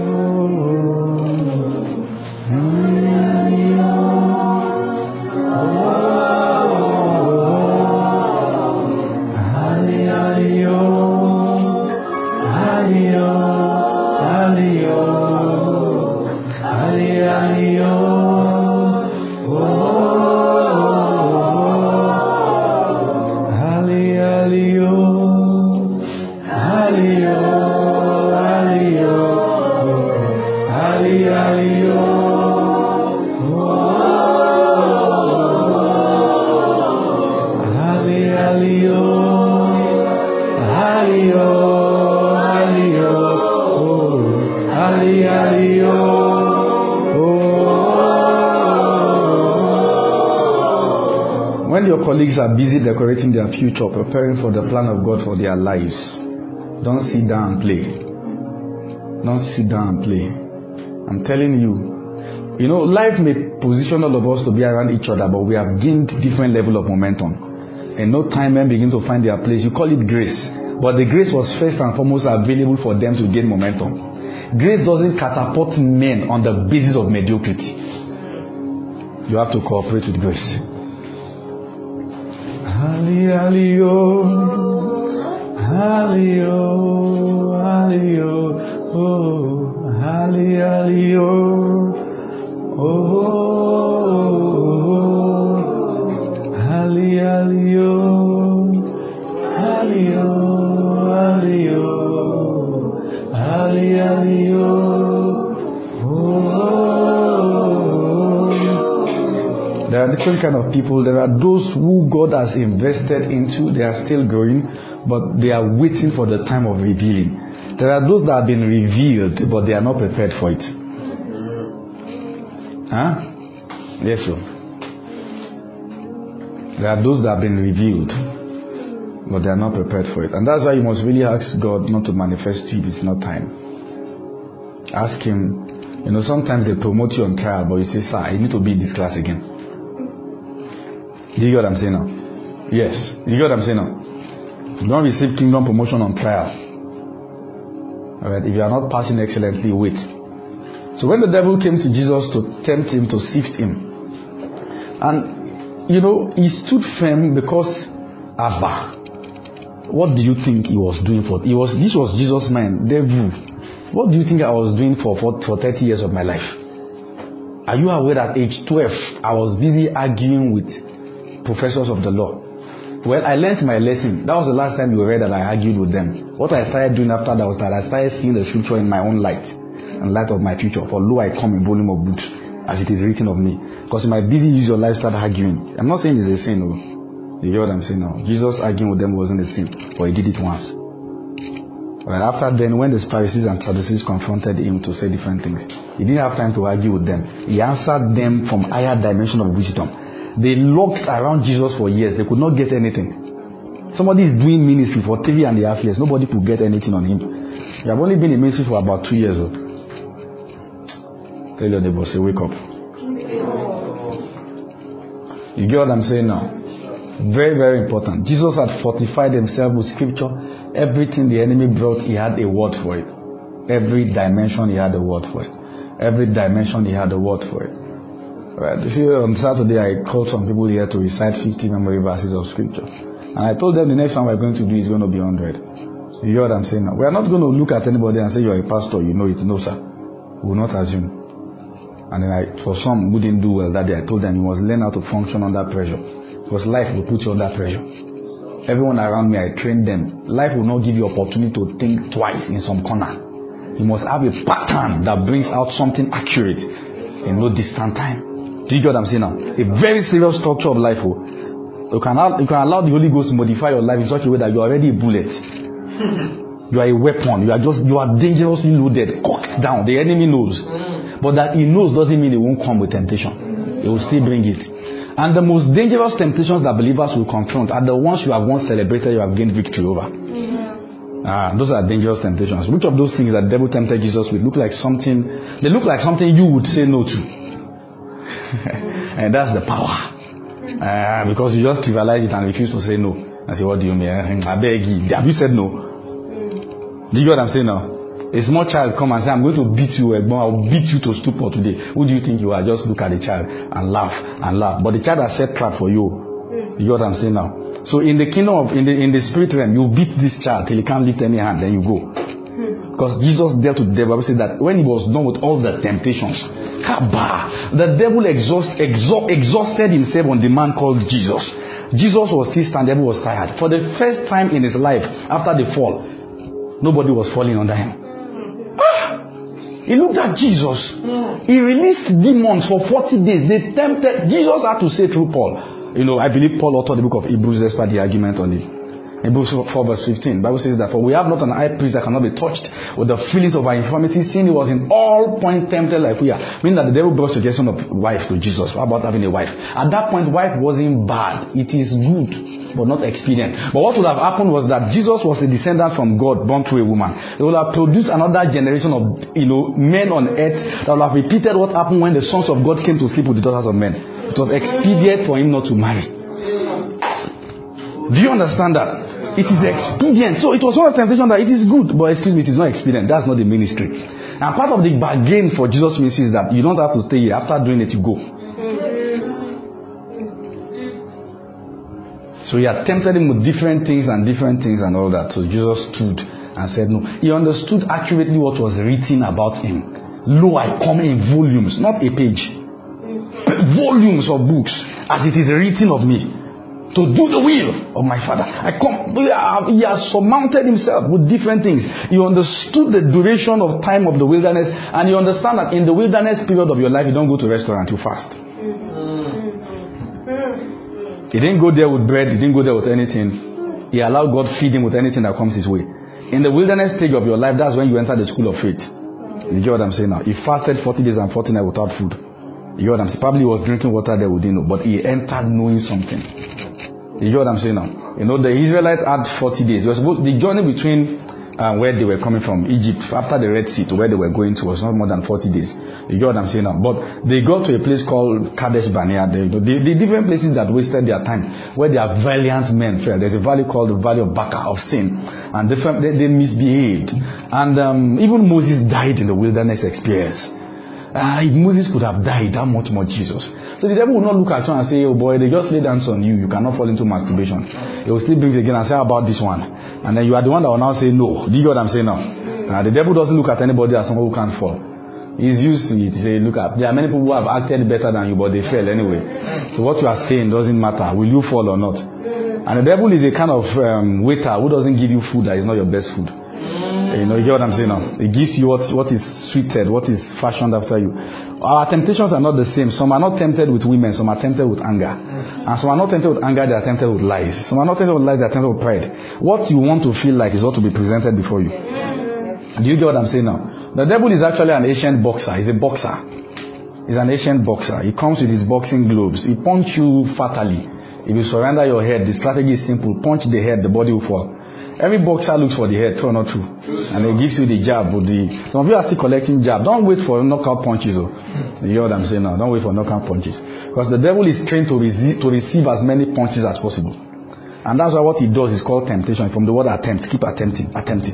When your colleagues are busy decorating their future, preparing for the plan of God for their lives, don't sit down and play. Don't sit down and play. I'm telling you, you know, life may position all of us to be around each other, but we have gained different level of momentum. And no time men begin to find their place. You call it grace, but the grace was first and foremost available for them to gain momentum. Grace doesn't catapult men on the basis of mediocrity. You have to cooperate with grace. Hallelujah, hallelujah, oh, hallelujah, oh, hallelujah, hallelujah, hallelujah, oh. There are different kind of people. There are those who God has invested into. They are still growing, but they are waiting for the time of revealing. There are those that have been revealed, but they are not prepared for it. Huh? Yes, sir. There are those that have been revealed, but they are not prepared for it. And that's why you must really ask God not to manifest to you if it's not time. Ask Him. You know, sometimes they promote you on trial, but you say, sir, I need to be in this class again. Do you get what I'm saying now? Yes. Do you get what I'm saying now? You don't receive kingdom promotion on trial. Alright, if you are not passing excellently, wait. So when the devil came to Jesus to tempt him, to sift him, and you know, he stood firm because Abba. What do you think he was doing for? This was Jesus' mind. Devil, what do you think I was doing for 30 years of my life? Are you aware that at age 12 I was busy arguing with professors of the law? Well, I learned my lesson. That was the last time you read that I argued with them. What I started doing after that was that I started seeing the scripture in my own light, and light of my future. For lo, I come in volume of books, as it is written of me. Because in my busy use your life, start arguing. I'm not saying it's a sin. No. You hear what I'm saying now? Jesus arguing with them wasn't a sin, but he did it once. Well, after then, when the Pharisees and Sadducees confronted him to say different things, he didn't have time to argue with them. He answered them from higher dimension of wisdom. They looked around Jesus for years. They could not get anything. Somebody is doing ministry for 3.5 years. Nobody could get anything on him. You have only been in ministry for about 2 years. Tell your neighbor, say, wake up. You get what I'm saying now? Very, very important. Jesus had fortified himself with scripture. Everything the enemy brought, he had a word for it. Every dimension, he had a word for it. Every dimension, he had a word for it. Right. On Saturday, I called some people here to recite 50 memory verses of scripture. And I told them the next one we're going to do is going to be 100. You hear what I'm saying now? We are not going to look at anybody and say, you're a pastor, you know it. No, sir. We will not assume. And then for some who didn't do well that day, I told them you must learn how to function under pressure. Because life will put you under pressure. Everyone around me, I trained them. Life will not give you opportunity to think twice in some corner. You must have a pattern that brings out something accurate in no distant time. Do you get what I'm saying now? A very serious structure of life. You can allow the Holy Ghost to modify your life in such a way that you're already a bullet. You are a weapon. You are dangerously loaded, cocked down. The enemy knows. But that he knows doesn't mean he won't come with temptation. He will still bring it. And the most dangerous temptations that believers will confront are the ones you have once celebrated, you have gained victory over. Those are dangerous temptations. Which of those things that the devil tempted Jesus with look like something you would say no to? And that's the power. Because you just trivialize it and refuse to say no. I say, what do you mean? I beg you. Have you said no? Do you get what I'm saying now? A small child come and say, I'm going to beat you, I'll beat you to stupor today. Who do you think you are? Just look at the child and laugh and laugh. But the child has set trap for you. You get what I'm saying now? So in the kingdom of, in the spirit realm, you beat this child till he can't lift any hand, then you go. Because Jesus dealt with the devil. I said that when he was done with all the temptations, the devil exhausted himself on the man called Jesus. Jesus was still standing, the devil was tired. For the first time in his life, after the fall, nobody was falling under him. He looked at Jesus. He released demons for 40 days. They tempted. Jesus had to say through Paul. I believe Paul authored the book of Hebrews despite the argument on it. Hebrews 4 verse 15. Bible says that, for we have not an high priest that cannot be touched with the feelings of our infirmities, seeing he was in all points tempted like we are. Meaning that the devil brought suggestion of wife to Jesus. How about having a wife? At that point, wife wasn't bad. It is good, but not expedient. But what would have happened was that Jesus was a descendant from God, born through a woman. They would have produced another generation of men on earth that would have repeated what happened when the sons of God came to sleep with the daughters of men. It was expedient for him not to marry. Do you understand that? It is expedient. So it was one of the temptation that it is good, but excuse me, it is not expedient. That's not the ministry. And part of the bargain for Jesus' ministry is that you don't have to stay here. After doing it, you go. So he had tempted him with different things and all that. So Jesus stood and said no. He understood accurately what was written about him. Lo, I come in volumes, not a page. Volumes of books, as it is written of me, to do the will of my Father. He has surmounted himself with different things. He understood the duration of time of the wilderness, and you understand that in the wilderness period of your life, you don't go to a restaurant too fast. He didn't go there with bread. He didn't go there with anything. He allowed God feed him with anything that comes his way. In the wilderness stage of your life, that's when you enter the school of faith. You get what I'm saying now? He fasted 40 days and 40 nights without food. You get what I'm saying? Probably he was drinking water there, we didn't know. But he entered knowing something. You get what I'm saying now? The Israelites had 40 days. The journey between where they were coming from, Egypt, after the Red Sea to where they were going to was not more than 40 days. You get what I'm saying now? But they got to a place called Kadesh Barnea. The different places that wasted their time, where their valiant men fell. There's a valley called the Valley of Baca, of sin. And they misbehaved. And even Moses died in the wilderness experience. If Moses could have died, how much more Jesus? So the devil will not look at you and say, oh boy, they just laid hands on you. You cannot fall into masturbation. He will still bring it again and say, how about this one? And then you are the one that will now say no. Do you get what I'm saying now? The devil doesn't look at anybody as someone who can't fall. He's used to it. He say, look at, there are many people who have acted better than you, but they fell anyway. So what you are saying doesn't matter. Will you fall or not? And the devil is a kind of waiter who doesn't give you food that is not your best food. You get what I'm saying now? It gives you what is sweeted, what is fashioned after you. Our temptations are not the same. Some are not tempted with women, some are tempted with anger. And some are not tempted with anger, they are tempted with lies. Some are not tempted with lies, they are tempted with pride. What you want to feel like is what will be presented before you. Do you get what I'm saying now? The devil is actually an ancient boxer. He's a boxer. He's an ancient boxer. He comes with his boxing gloves. He punches you fatally. If you surrender your head, the strategy is simple. Punch the head, the body will fall. Every boxer looks for the head, true or not true? And it gives you the jab. Some of you are still collecting jab. Don't wait for knockout punches. You hear what I'm saying now? Don't wait for knockout punches. Because the devil is trained to receive as many punches as possible. And that's why what he does is called temptation. From the word attempt, keep attempting.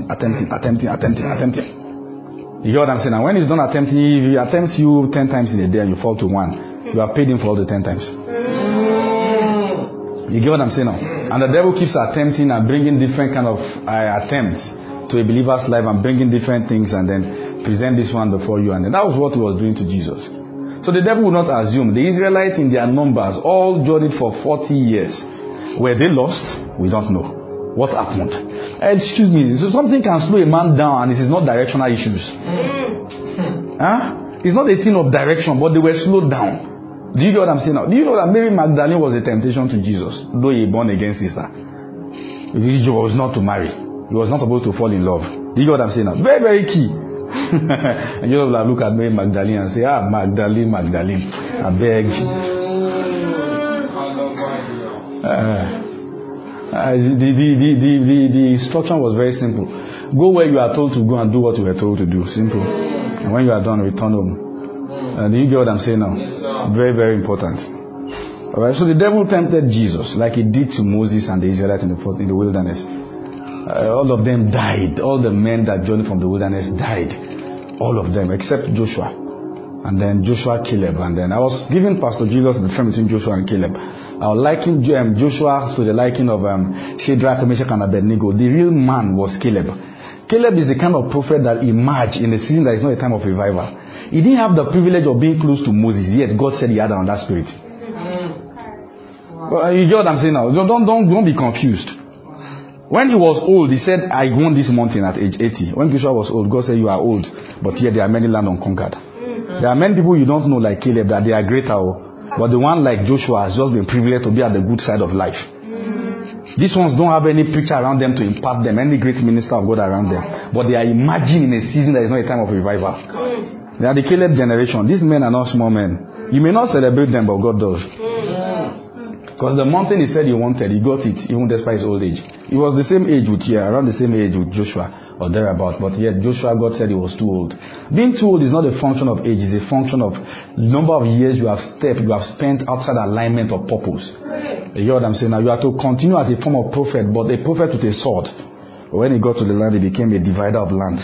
You hear what I'm saying? And when he's done attempting, if he attempts you 10 times in a day and you fall to 1, you have paid him for all the 10 times. You get what I'm saying now? And the devil keeps attempting and bringing different kind of attempts to a believer's life and bringing different things and then present this one before you. And then that was what he was doing to Jesus. So the devil would not assume. The Israelites in their numbers all journeyed for 40 years. Were they lost? We don't know. What happened? Excuse me. So something can slow a man down and it is not directional issues. It's not a thing of direction, but they were slowed down. Do you get what I'm saying now? Do you know that Mary Magdalene was a temptation to Jesus, though he born again sister? His job was not to marry. He was not supposed to fall in love. Do you get what I'm saying now? Very, very key. And you know, look at Mary Magdalene and say, Magdalene, I beg. The instruction was very simple. Go where you are told to go and do what you were told to do. Simple. And when you are done, return home. Do you get what I'm saying now? Yes, very, very important. Alright, so the devil tempted Jesus like he did to Moses and the Israelites in the wilderness. All of them died. All the men that journeyed from the wilderness died. All of them except Joshua. And then Joshua, Caleb. And then I was giving Pastor Julius the difference between Joshua and Caleb. I was liking Joshua to the liking of Shadrach, Meshach, and Abednego. The real man was Caleb. Caleb is the kind of prophet that emerged in a season that is not a time of revival. He didn't have the privilege of being close to Moses, yet God said he had another spirit. Well, you get what I'm saying now? Don't be confused. When he was old, he said, I won this mountain at age 80. When Joshua was old, God said, you are old, but yet there are many land unconquered. There are many people you don't know like Caleb that they are greater, but the one like Joshua has just been privileged to be at the good side of life. These ones don't have any preacher around them to impart them, any great minister of God around them, but they are emerging in a season that is not a time of revival. They are the Caleb generation. These men are not small men. You may not celebrate them, but God does. Because the mountain he said he wanted, he got it, even despite his old age. He was the same age around the same age with Joshua, or thereabout. But yet Joshua, God said he was too old. Being too old is not a function of age, it's a function of the number of years you have spent outside alignment of purpose. You hear what I'm saying now? You have to continue as a form of prophet, but a prophet with a sword. But when he got to the land, he became a divider of lands.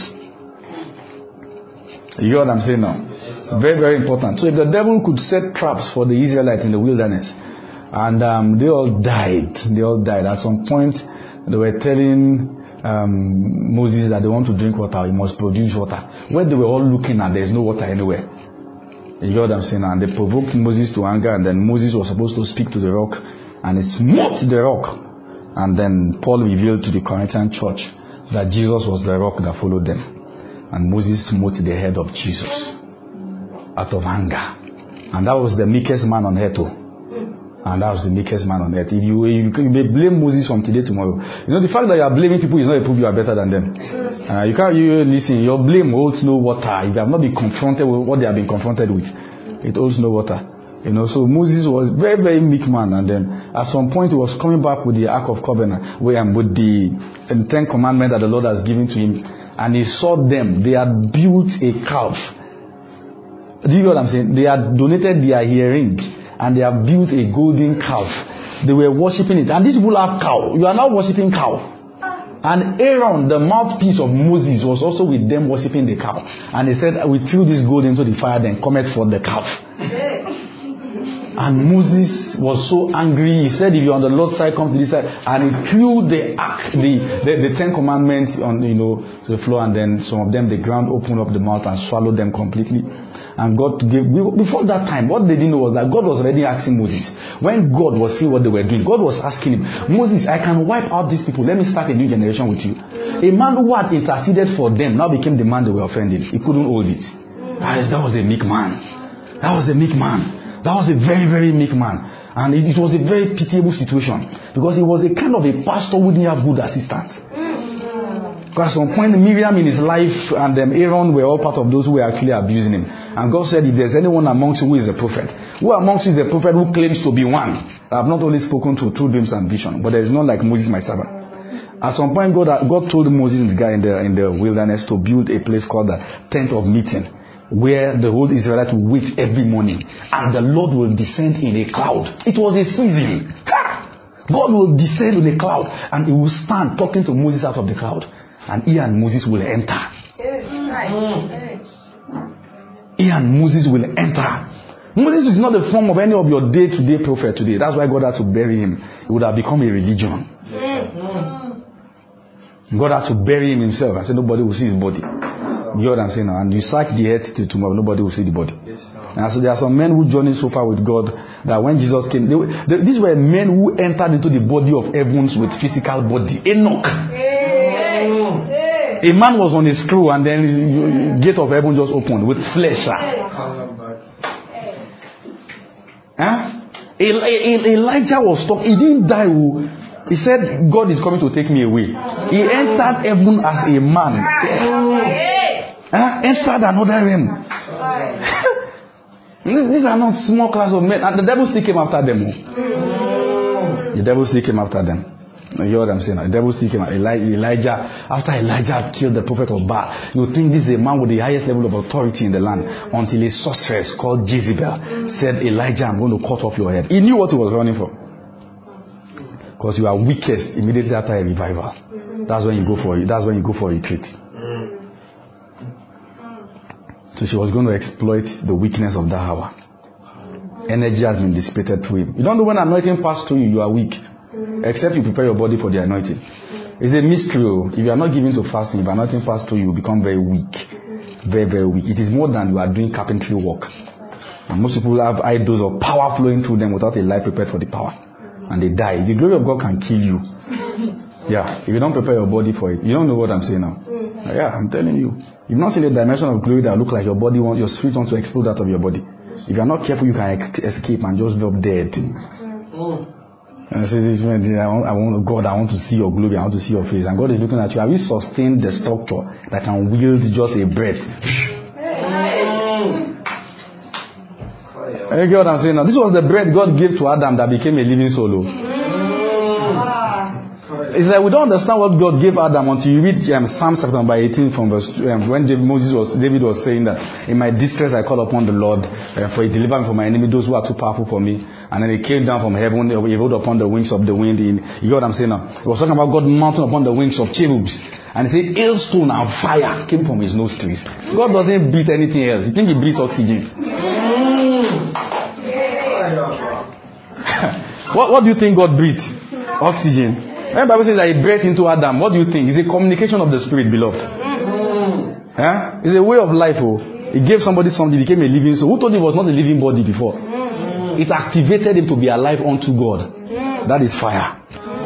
You hear what I'm saying now? Very, very important. So if the devil could set traps for the Israelites in the wilderness, and they all died. At some point, they were telling Moses that they want to drink water, he must produce water. When they were all looking and there's no water anywhere. You hear what I'm saying? And they provoked Moses to anger, and then Moses was supposed to speak to the rock, and he smote the rock. And then Paul revealed to the Corinthian church that Jesus was the rock that followed them. And Moses smote the head of Jesus out of anger. And that was the meekest man on earth. And that was the meekest man on earth. If you may blame Moses from today tomorrow. You know, the fact that you are blaming people is not a proof you are better than them. You listen, your blame holds no water. If you have not been confronted with what they have been confronted with, it holds no water. You know, so Moses was very, very meek man. And then at some point he was coming back with the Ark of Covenant, with the 10 commandments that the Lord has given to him. And he saw them. They had built a calf. Do you know what I'm saying? They had donated their earring. And they have built a golden calf. They were worshipping it. And these people have cow. You are now worshipping cow. And Aaron, the mouthpiece of Moses, was also with them worshipping the cow. And he said, we threw this gold into the fire, then cometh forth the calf. And Moses was so angry. He said, if you're on the Lord's side, come to this side. And he threw the ark, the 10 commandments on, to the floor. And then some of them, the ground opened up the mouth and swallowed them completely. And God gave, before that time, what they didn't know was that God was already asking Moses. When God was seeing what they were doing, God was asking him, Moses, I can wipe out these people. Let me start a new generation with you. A man who had interceded for them now became the man they were offending. He couldn't hold it. That was a meek man. That was a meek man. That was a very, very meek man. And it was a very pitiable situation. Because he was a kind of a pastor who didn't have good assistant. Because at some point, Miriam in his life and Aaron were all part of those who were actually abusing him. And God said, if there's anyone amongst you who is a prophet, who amongst you is a prophet who claims to be one? I have not only spoken to true dreams and vision, but there is none like Moses, my servant. At some point, God told Moses in the wilderness to build a place called the tent of meeting, where the whole Israelites will wait every morning, and the Lord will descend in a cloud. It was a season. God will descend in a cloud, and He will stand talking to Moses out of the cloud, and he and Moses will enter. He and Moses will enter. Moses is not the form of any of your day-to-day prophet today. That's why God had to bury him. It would have become a religion. God had to bury him himself and say nobody will see his body. You know what I'm saying now? And you search the earth till tomorrow, nobody will see the body. And so there are some men who journeyed so far with God that when Jesus came, these were men who entered into the body of heavens with physical body. Enoch. A man was on his screw and then the gate of heaven just opened with flesh. Elijah was stuck. He didn't die. He said, God is coming to take me away. He entered heaven as a man. Entered another realm. These are not small class of men. And the devil still came after them. The devil still came after them. You hear what I'm saying? The devil still came after Elijah. After Elijah had killed the prophet of Baal, you think this is a man with the highest level of authority in the land, until a sorceress called Jezebel said, Elijah, I'm going to cut off your head. He knew what he was running for. Because you are weakest immediately after a revival. That's when you go for it. That's when you go for a retreat. So she was going to exploit the weakness of that hour. Energy has been dissipated through him. You don't know when anointing passes through you, you are weak. Except you prepare your body for the anointing. It's a mystery. If you are not given to fasting, if anointing passes through you, you become very weak. Very, very weak. It is more than you are doing carpentry work. And most people have idols of power flowing through them without a life prepared for the power. And they die. The glory of God can kill you. Yeah. If you don't prepare your body for it. You don't know what I'm saying now. Yeah, I'm telling you. You've not seen a dimension of glory that look like your spirit wants to explode out of your body. If you're not careful, you can escape and just drop dead. And I say, I want to see your glory, I want to see your face. And God is looking at you. Have you sustained the structure that can wield just a breath? You get what I'm saying now? This was the breath God gave to Adam that became a living soul. It's like we don't understand what God gave Adam until you read Psalm chapter 18 from verse when David was saying that in my distress I called upon the Lord for he delivered me from my enemy, those who are too powerful for me. And then he came down from heaven, he rode upon the wings of the wind. You get what I'm saying now? He was talking about God mounting upon the wings of cherubs. And he said hailstone and fire came from his nostrils. God doesn't breathe anything else. You think he breathes oxygen? What do you think God breathed? Oxygen. When the Bible says that he breathed into Adam, what do you think? It's a communication of the Spirit, beloved. It's a way of life. He gave somebody something, became a living soul. Who told him it was not a living body before? It activated him to be alive unto God. That is fire.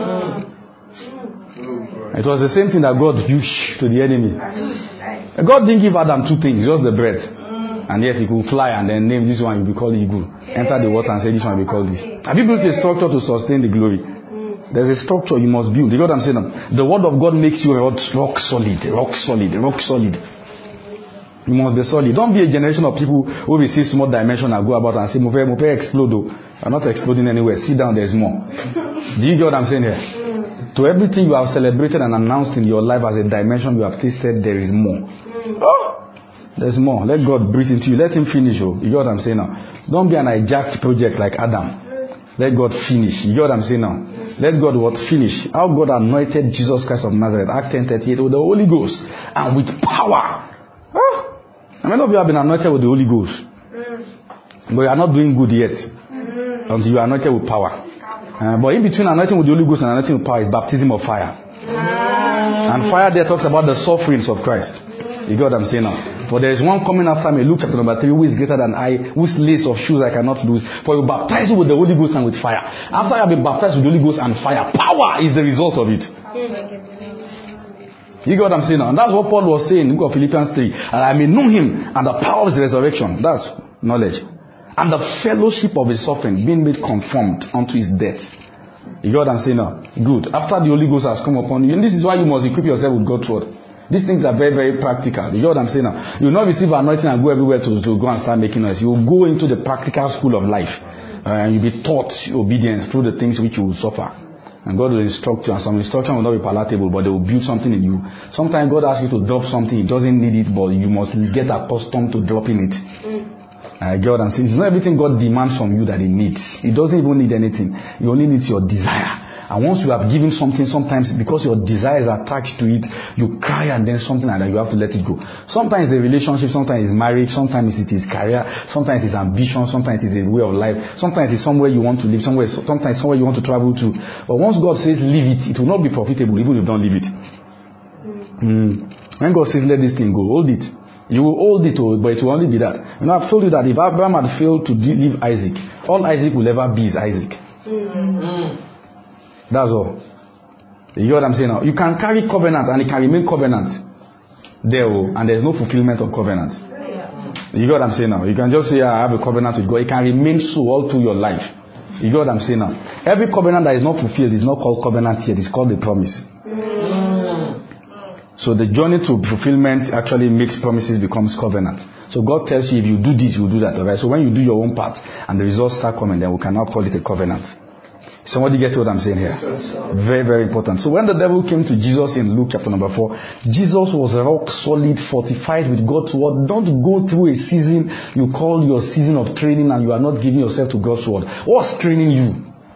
It was the same thing that God used to the enemy. God didn't give Adam two things, just the breath. And yet he could fly and then name this one, will be called eagle. Enter the water and say this one will be called this. Have you built a structure to sustain the glory? There's a structure you must build. You know what I'm saying? The word of God makes you rock solid. Rock solid. Rock solid. You must be solid. Don't be a generation of people who will see small dimension and go about and say, Move explode. You're not exploding anywhere. Sit down, there's more. Do you get what I'm saying here? To everything you have celebrated and announced in your life as a dimension you have tasted, there is more. There's more. Let God breathe into you. Let him finish. You get what I'm saying now? Don't be an hijacked project like Adam. Let God finish. You get what I'm saying now? Let God what? Finish. How God anointed Jesus Christ of Nazareth, Act 10:38, with the Holy Ghost and with power. How many of you have been anointed with the Holy Ghost? But you are not doing good yet until you are anointed with power. But in between anointing with the Holy Ghost and anointing with power is baptism of fire. And fire there talks about the sufferings of Christ. You get what I'm saying now? For there is one coming after me, Luke chapter number 3, who is greater than I, whose lace of shoes I cannot lose. For you baptize you with the Holy Ghost and with fire. After you have been baptized with the Holy Ghost and fire, power is the result of it. You get what I'm saying now? And that's what Paul was saying in the book of Philippians 3. And I may know him and the power of his resurrection. That's knowledge. And the fellowship of his suffering, being made conformed unto his death. You get what I'm saying now? Good. After the Holy Ghost has come upon you, and this is why you must equip yourself with God's word. These things are very, very practical. You know what I'm saying now? You will not receive anointing and go everywhere to go and start making noise. You will go into the practical school of life. And you'll be taught obedience through the things which you will suffer. And God will instruct you, and some instruction will not be palatable, but they will build something in you. Sometimes God asks you to drop something, He doesn't need it, but you must get accustomed to dropping it. I get what I'm saying. It's not everything God demands from you that He needs. He doesn't even need anything. He only needs your desire. And once you have given something, sometimes because your desire is attached to it, you cry, and then something like that, you have to let it go. Sometimes the relationship, sometimes it's marriage, sometimes it is career, sometimes it is ambition, sometimes it is a way of life, sometimes it's somewhere you want to live, sometimes somewhere you want to travel to. But once God says leave it, it will not be profitable even if you don't leave it. When God says let this thing go, hold it. You will hold it, but it will only be that. You know, I've told you that if Abraham had failed to leave Isaac, all Isaac will ever be is Isaac. That's all. You hear what I'm saying now? You can carry covenant and it can remain covenant there, and there's no fulfillment of covenant. You hear what I'm saying now? You can just say, I have a covenant with God. It can remain so all through your life. You hear what I'm saying now? Every covenant that is not fulfilled is not called covenant yet. It's called a promise. So the journey to fulfillment actually makes promises becomes covenant. So God tells you, if you do this, you will do that. Alright? So when you do your own part and the results start coming, then we can now call it a covenant. Somebody get what I'm saying here? Very, very important. So when the devil came to Jesus in Luke chapter number 4, Jesus was rock solid, fortified with God's word. Don't go through a season you call your season of training and you are not giving yourself to God's word. What's training you?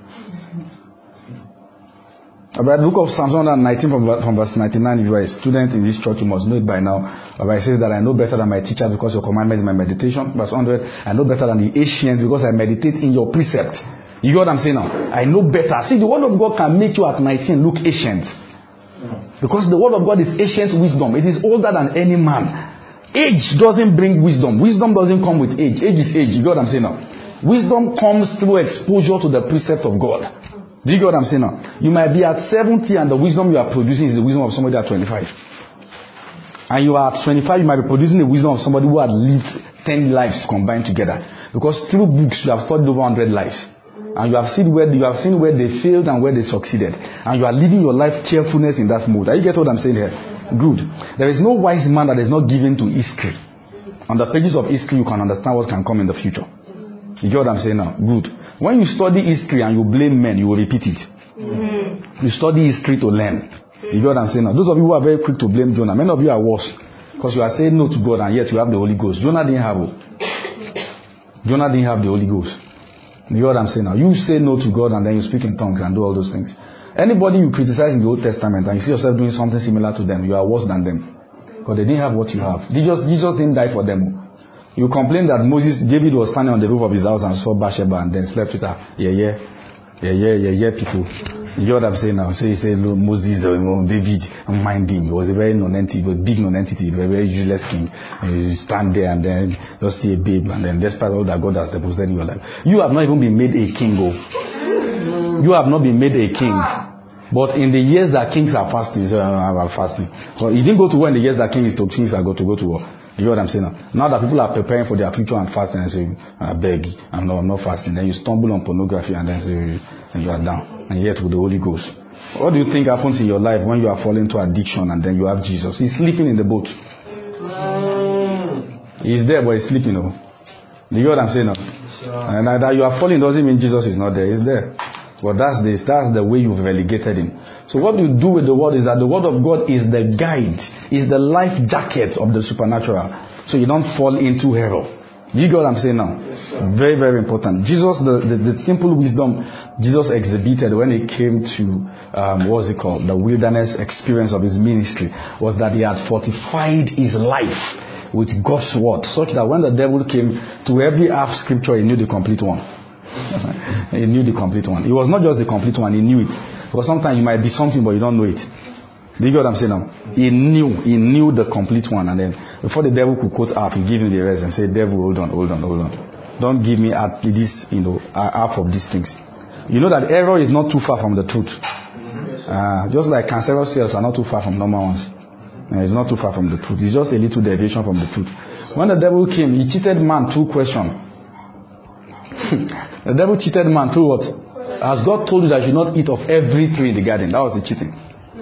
About the book of Psalms 119 from verse 99, if you are a student in this church, you must know it by now. It says that I know better than my teacher because your commandment is my meditation. Verse 100, I know better than the ancients because I meditate in your precept. You hear what I'm saying now? I know better. See, the word of God can make you at 19 look ancient. Because the word of God is ancient wisdom. It is older than any man. Age doesn't bring wisdom. Wisdom doesn't come with age. Age is age. You get what I'm saying now? Wisdom comes through exposure to the precept of God. Do you get what I'm saying now? You might be at 70 and the wisdom you are producing is the wisdom of somebody at 25. And you are at 25, you might be producing the wisdom of somebody who had lived 10 lives combined together. Because through books you have studied over 100 lives. And you have seen where they failed and where they succeeded. And you are living your life cheerfulness in that mode. Are you get what I'm saying here? Good. There is no wise man that is not given to history. On the pages of history you can understand what can come in the future. You get what I'm saying now? Good. When you study history and you blame men, you will repeat it. You study history to learn. You get what I'm saying now? Those of you who are very quick to blame Jonah, many of you are worse. Because you are saying no to God and yet you have the Holy Ghost. Jonah didn't have the Holy Ghost. You know what I'm saying now? You say no to God and then you speak in tongues and do all those things. Anybody you criticize in the Old Testament and you see yourself doing something similar to them, you are worse than them. Because they didn't have what you have. Jesus didn't die for them. You complain that David was standing on the roof of his house and saw Bathsheba and then slept with her. People. You know what I'm saying now? So he said, Moses, David, mind him. He was a very non-entity, a big non-entity, a very useless king. And you stand there and then just see a babe, and then despite all that God has deposited in your life, you have not even been made a king. You have not been made a king. But in the years that kings are fasting, so I'm fasting. So he didn't go to war in the years that kings are going to go to war. You know what I'm saying now? Now that people are preparing for their future and fasting and say, I beg, I'm not fasting. Then you stumble on pornography and then say, and you are down. And yet with the Holy Ghost. What do you think happens in your life when you are falling to addiction and then you have Jesus? He's sleeping in the boat. He's there but he's sleeping. Do you know what I'm saying now? And that you are falling doesn't mean Jesus is not there. He's there. But that's the way you've relegated him. So what you do with the word is that the word of God is the guide, is the life jacket of the supernatural. So you don't fall into error. You get what I'm saying now? Yes, very, very important. Jesus, the simple wisdom Jesus exhibited when he came to, the wilderness experience of his ministry was that he had fortified his life with God's word, such that when the devil came to every half scripture, he knew the complete one. He knew the complete one. It was not just the complete one, he knew it. Because sometimes you might be something but you don't know it. Do you get what I'm saying now? He knew the complete one, and then before the devil could quote half, he gave him the rest and said, devil, hold on. Don't give me half of these things. You know that error is not too far from the truth. Just like cancerous cells are not too far from normal ones. It's not too far from the truth. It's just a little deviation from the truth. When the devil came, he cheated man through question. The devil cheated man through what? As God told you that you should not eat of every tree in the garden. That was the cheating.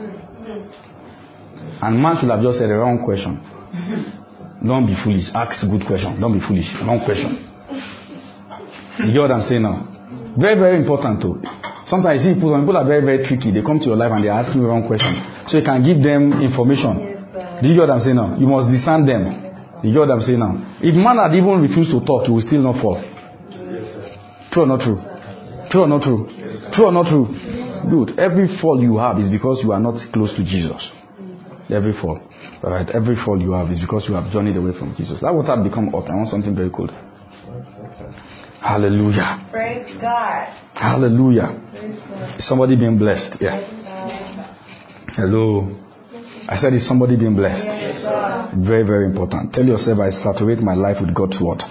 And man should have just said the wrong question. Don't be foolish. Ask good question. Don't be foolish. Wrong question. You get what I'm saying now? Very, very important too. Sometimes you see people are very, very tricky. They come to your life and they ask you the wrong question. So you can give them information. Do you get what I'm saying now? You must discern them. You get what I'm saying now? If man had even refused to talk, you will still not fall. True or not true? True or not true? True or not true? Good. Every fall you have is because you are not close to Jesus. Every fall. Alright, every fall you have is because you have journeyed away from Jesus. That water had become hot. I want something very cold. Hallelujah. Praise God. Hallelujah. Is somebody being blessed? Yeah. Hello. I said, is somebody being blessed? Yes, very, very important. Tell yourself, I saturate my life with God's word.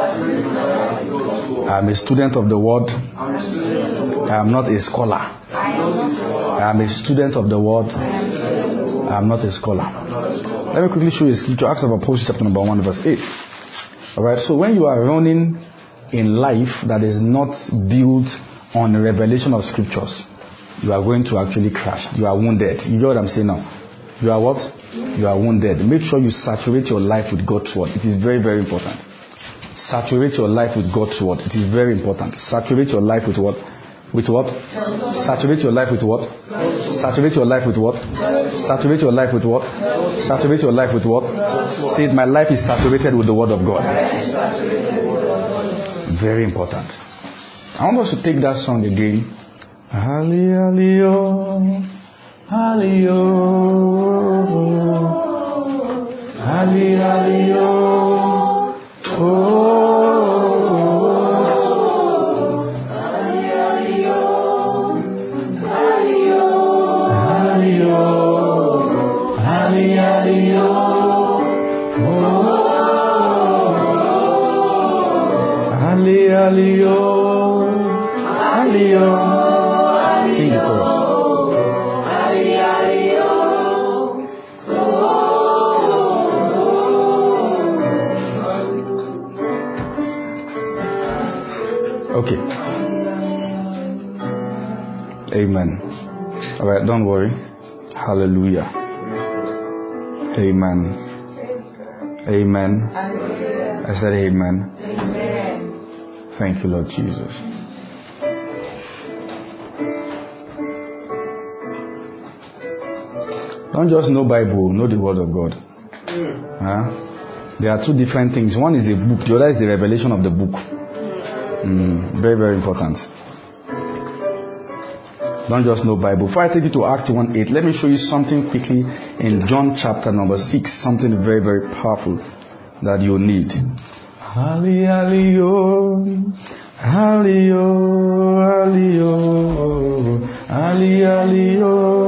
I'm a student of the word. I am not a scholar. I am a student of the word. I am not a scholar. Let me quickly show you a scripture. Acts of Apostles chapter number 1 verse 8. Alright, so when you are running in life that is not built on the revelation of scriptures, you are going to actually crash. You are wounded. You know what I'm saying now? You are what? You are wounded. Make sure you saturate your life with God's word. It is very, very important. Saturate your life with God's word. It is very important. Saturate your life with what? With what? Saturate your life with what? Saturate your life with what? Saturate your life with what? Saturate your life with what? Say it, my life is saturated with the word of God. Very important. I want us to take that song again. Hallelujah. Hallelujah. Hallelujah. Oh. Sing the chorus. Okay. Amen. All right, don't worry. Hallelujah. Amen. Amen. I said amen. Thank you, Lord Jesus. Don't just know Bible, know the word of God. Huh? There are two different things. One is a book, the other is the revelation of the book. Very, very important. Don't just know Bible. Before I take you to Acts 1:8, let me show you something quickly in John chapter number 6. Something very, very powerful that you need. Hallelujah. Hallelujah. Hallelujah.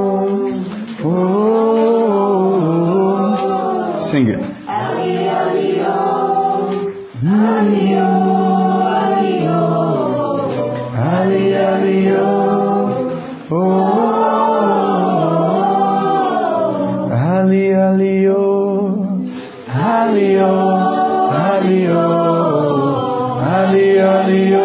Oh. Sing it. Hallelujah. Hallelujah. Hallelujah. Oh. Hallelujah. Hallelujah. Hallelujah.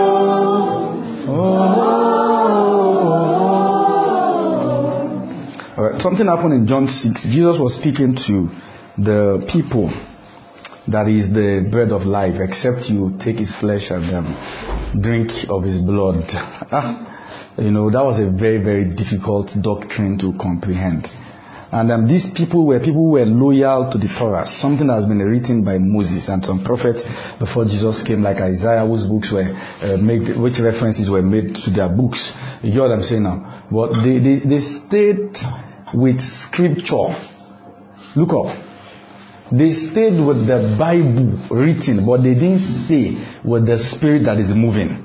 All right. Something happened in John 6. Jesus was speaking to the people that is the bread of life, except you take his flesh and drink of his blood. You know, that was a very, very difficult doctrine to comprehend. And these people were loyal to the Torah, something that has been written by Moses and some prophets before Jesus came, like Isaiah, whose books were made, which references were made to their books. You hear what I'm saying now? But they stayed with scripture. Look up. They stayed with the Bible written, but they didn't stay with the spirit that is moving.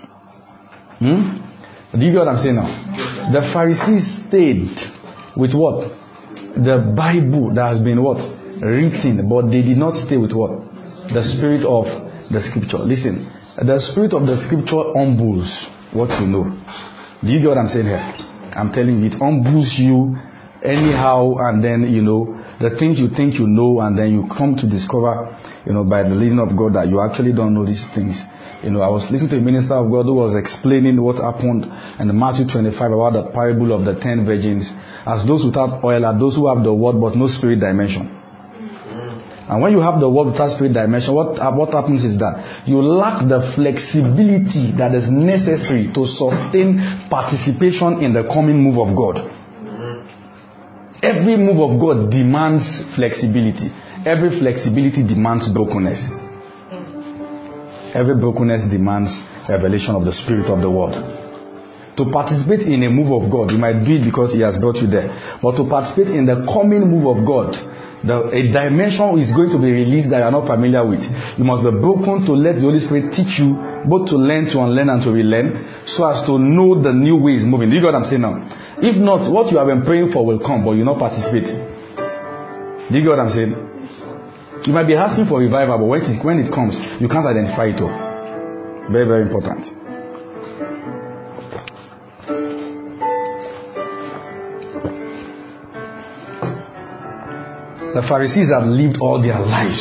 Do you get what I'm saying now? The Pharisees stayed with what? The Bible that has been what? Written, but they did not stay with what? The spirit of the scripture. Listen, the spirit of the scripture humbles what you know. Do you get what I'm saying here? I'm telling you, it humbles you anyhow, and then, you know, the things you think you know, and then you come to discover, you know, by the leading of God that you actually don't know these things. You know, I was listening to a minister of God who was explaining what happened in Matthew 25 about the parable of the 10 virgins, as those without oil are those who have the word but no spirit dimension. And when you have the word without spirit dimension, what happens is that you lack the flexibility that is necessary to sustain participation in the coming move of God. Every move of God demands flexibility. Every flexibility demands brokenness. Every brokenness demands revelation of the spirit of the word. To participate in a move of God, you might do it because he has brought you there. But to participate in the coming move of God, a dimension is going to be released that you are not familiar with. You must be broken to let the Holy Spirit teach you both to learn, to unlearn, and to relearn, so as to know the new ways moving. Do you get what I'm saying now? If not, what you have been praying for will come, but you will not participate. Do you get what I'm saying? You might be asking for revival, but when it comes, you can't identify it all. Very, very important. The Pharisees have lived all their lives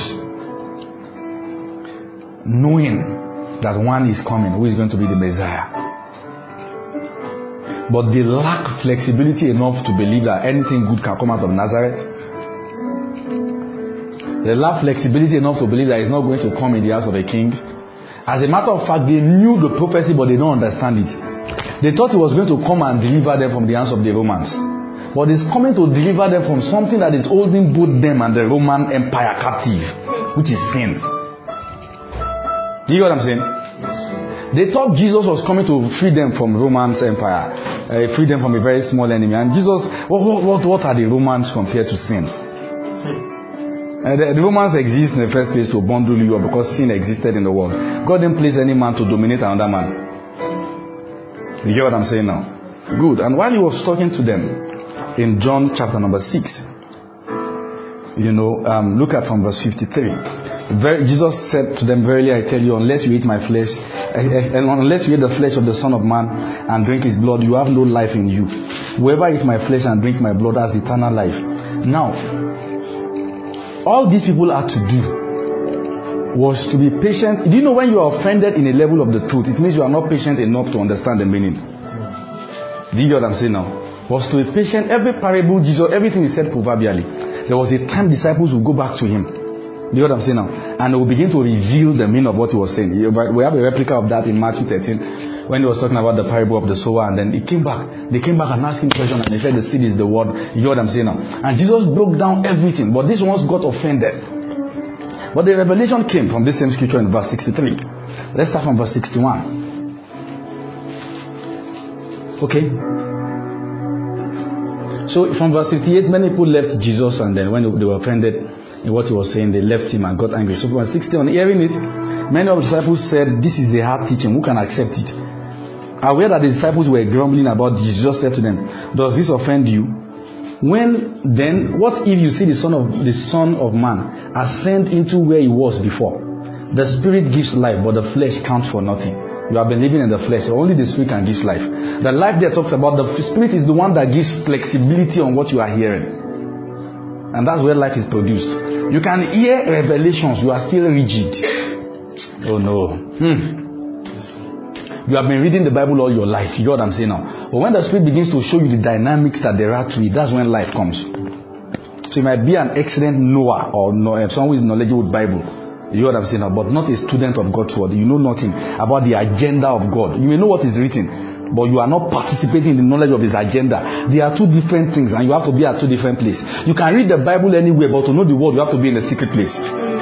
knowing that one is coming who is going to be the Messiah. But they lack flexibility enough to believe that anything good can come out of Nazareth. They lack flexibility enough to believe that he's not going to come in the house of a king. As a matter of fact, they knew the prophecy, but they don't understand it. They thought he was going to come and deliver them from the hands of the Romans. But he's coming to deliver them from something that is holding both them and the Roman Empire captive, which is sin. Do you get what I'm saying? They thought Jesus was coming to free them from Roman's empire, free them from a very small enemy. And Jesus, what are the Romans compared to sin? The Romans exist in the first place to bundle you up because sin existed in the world. God didn't place any man to dominate another man. You get what I'm saying now? Good. And while he was talking to them, in John chapter number 6, look at from verse 53. Jesus said to them, verily I tell you, unless you eat my flesh, and unless you eat the flesh of the Son of Man and drink his blood, you have no life in you. Whoever eats my flesh and drink my blood has eternal life. Now, all these people had to do was to be patient. Do you know when you are offended in a level of the truth, it means you are not patient enough to understand the meaning. Do you get what I'm saying now? Was to be patient. Every parable, Jesus, everything he said proverbially. There was a time disciples would go back to him. Do you know what I'm saying now? And they will begin to reveal the meaning of what he was saying. We have a replica of that in Matthew 13 when he was talking about the parable of the sower, and then he came back. They came back and asked him questions, and they said the seed is the word. You know what I'm saying now? And Jesus broke down everything, but these ones got offended. But the revelation came from this same scripture in verse 63. Let's start from verse 61. Okay. So from verse 58, many people left Jesus, and then when they were offended in what he was saying, they left him and got angry. So from verse 60, on hearing it, many of the disciples said, this is a hard teaching, who can accept it? Aware that the disciples were grumbling about this, Jesus said to them, does this offend you? What if you see the Son of Man ascend into where he was before? The Spirit gives life, but the flesh counts for nothing. You have been living in the flesh. Only the Spirit can give life. The life there talks about the Spirit is the one that gives flexibility on what you are hearing. And that's where life is produced. You can hear revelations. You are still rigid. Oh no. You have been reading the Bible all your life. You know what I'm saying now? But when the Spirit begins to show you the dynamics that there are to it, that's when life comes. So you might be an excellent knower or someone who is knowledgeable with Bible. You know what I'm saying now? But not a student of God's word. You know nothing about the agenda of God. You may know what is written, but you are not participating in the knowledge of his agenda. They are two different things, and you have to be at two different places. You can read the Bible anywhere, but to know the word, you have to be in a secret place.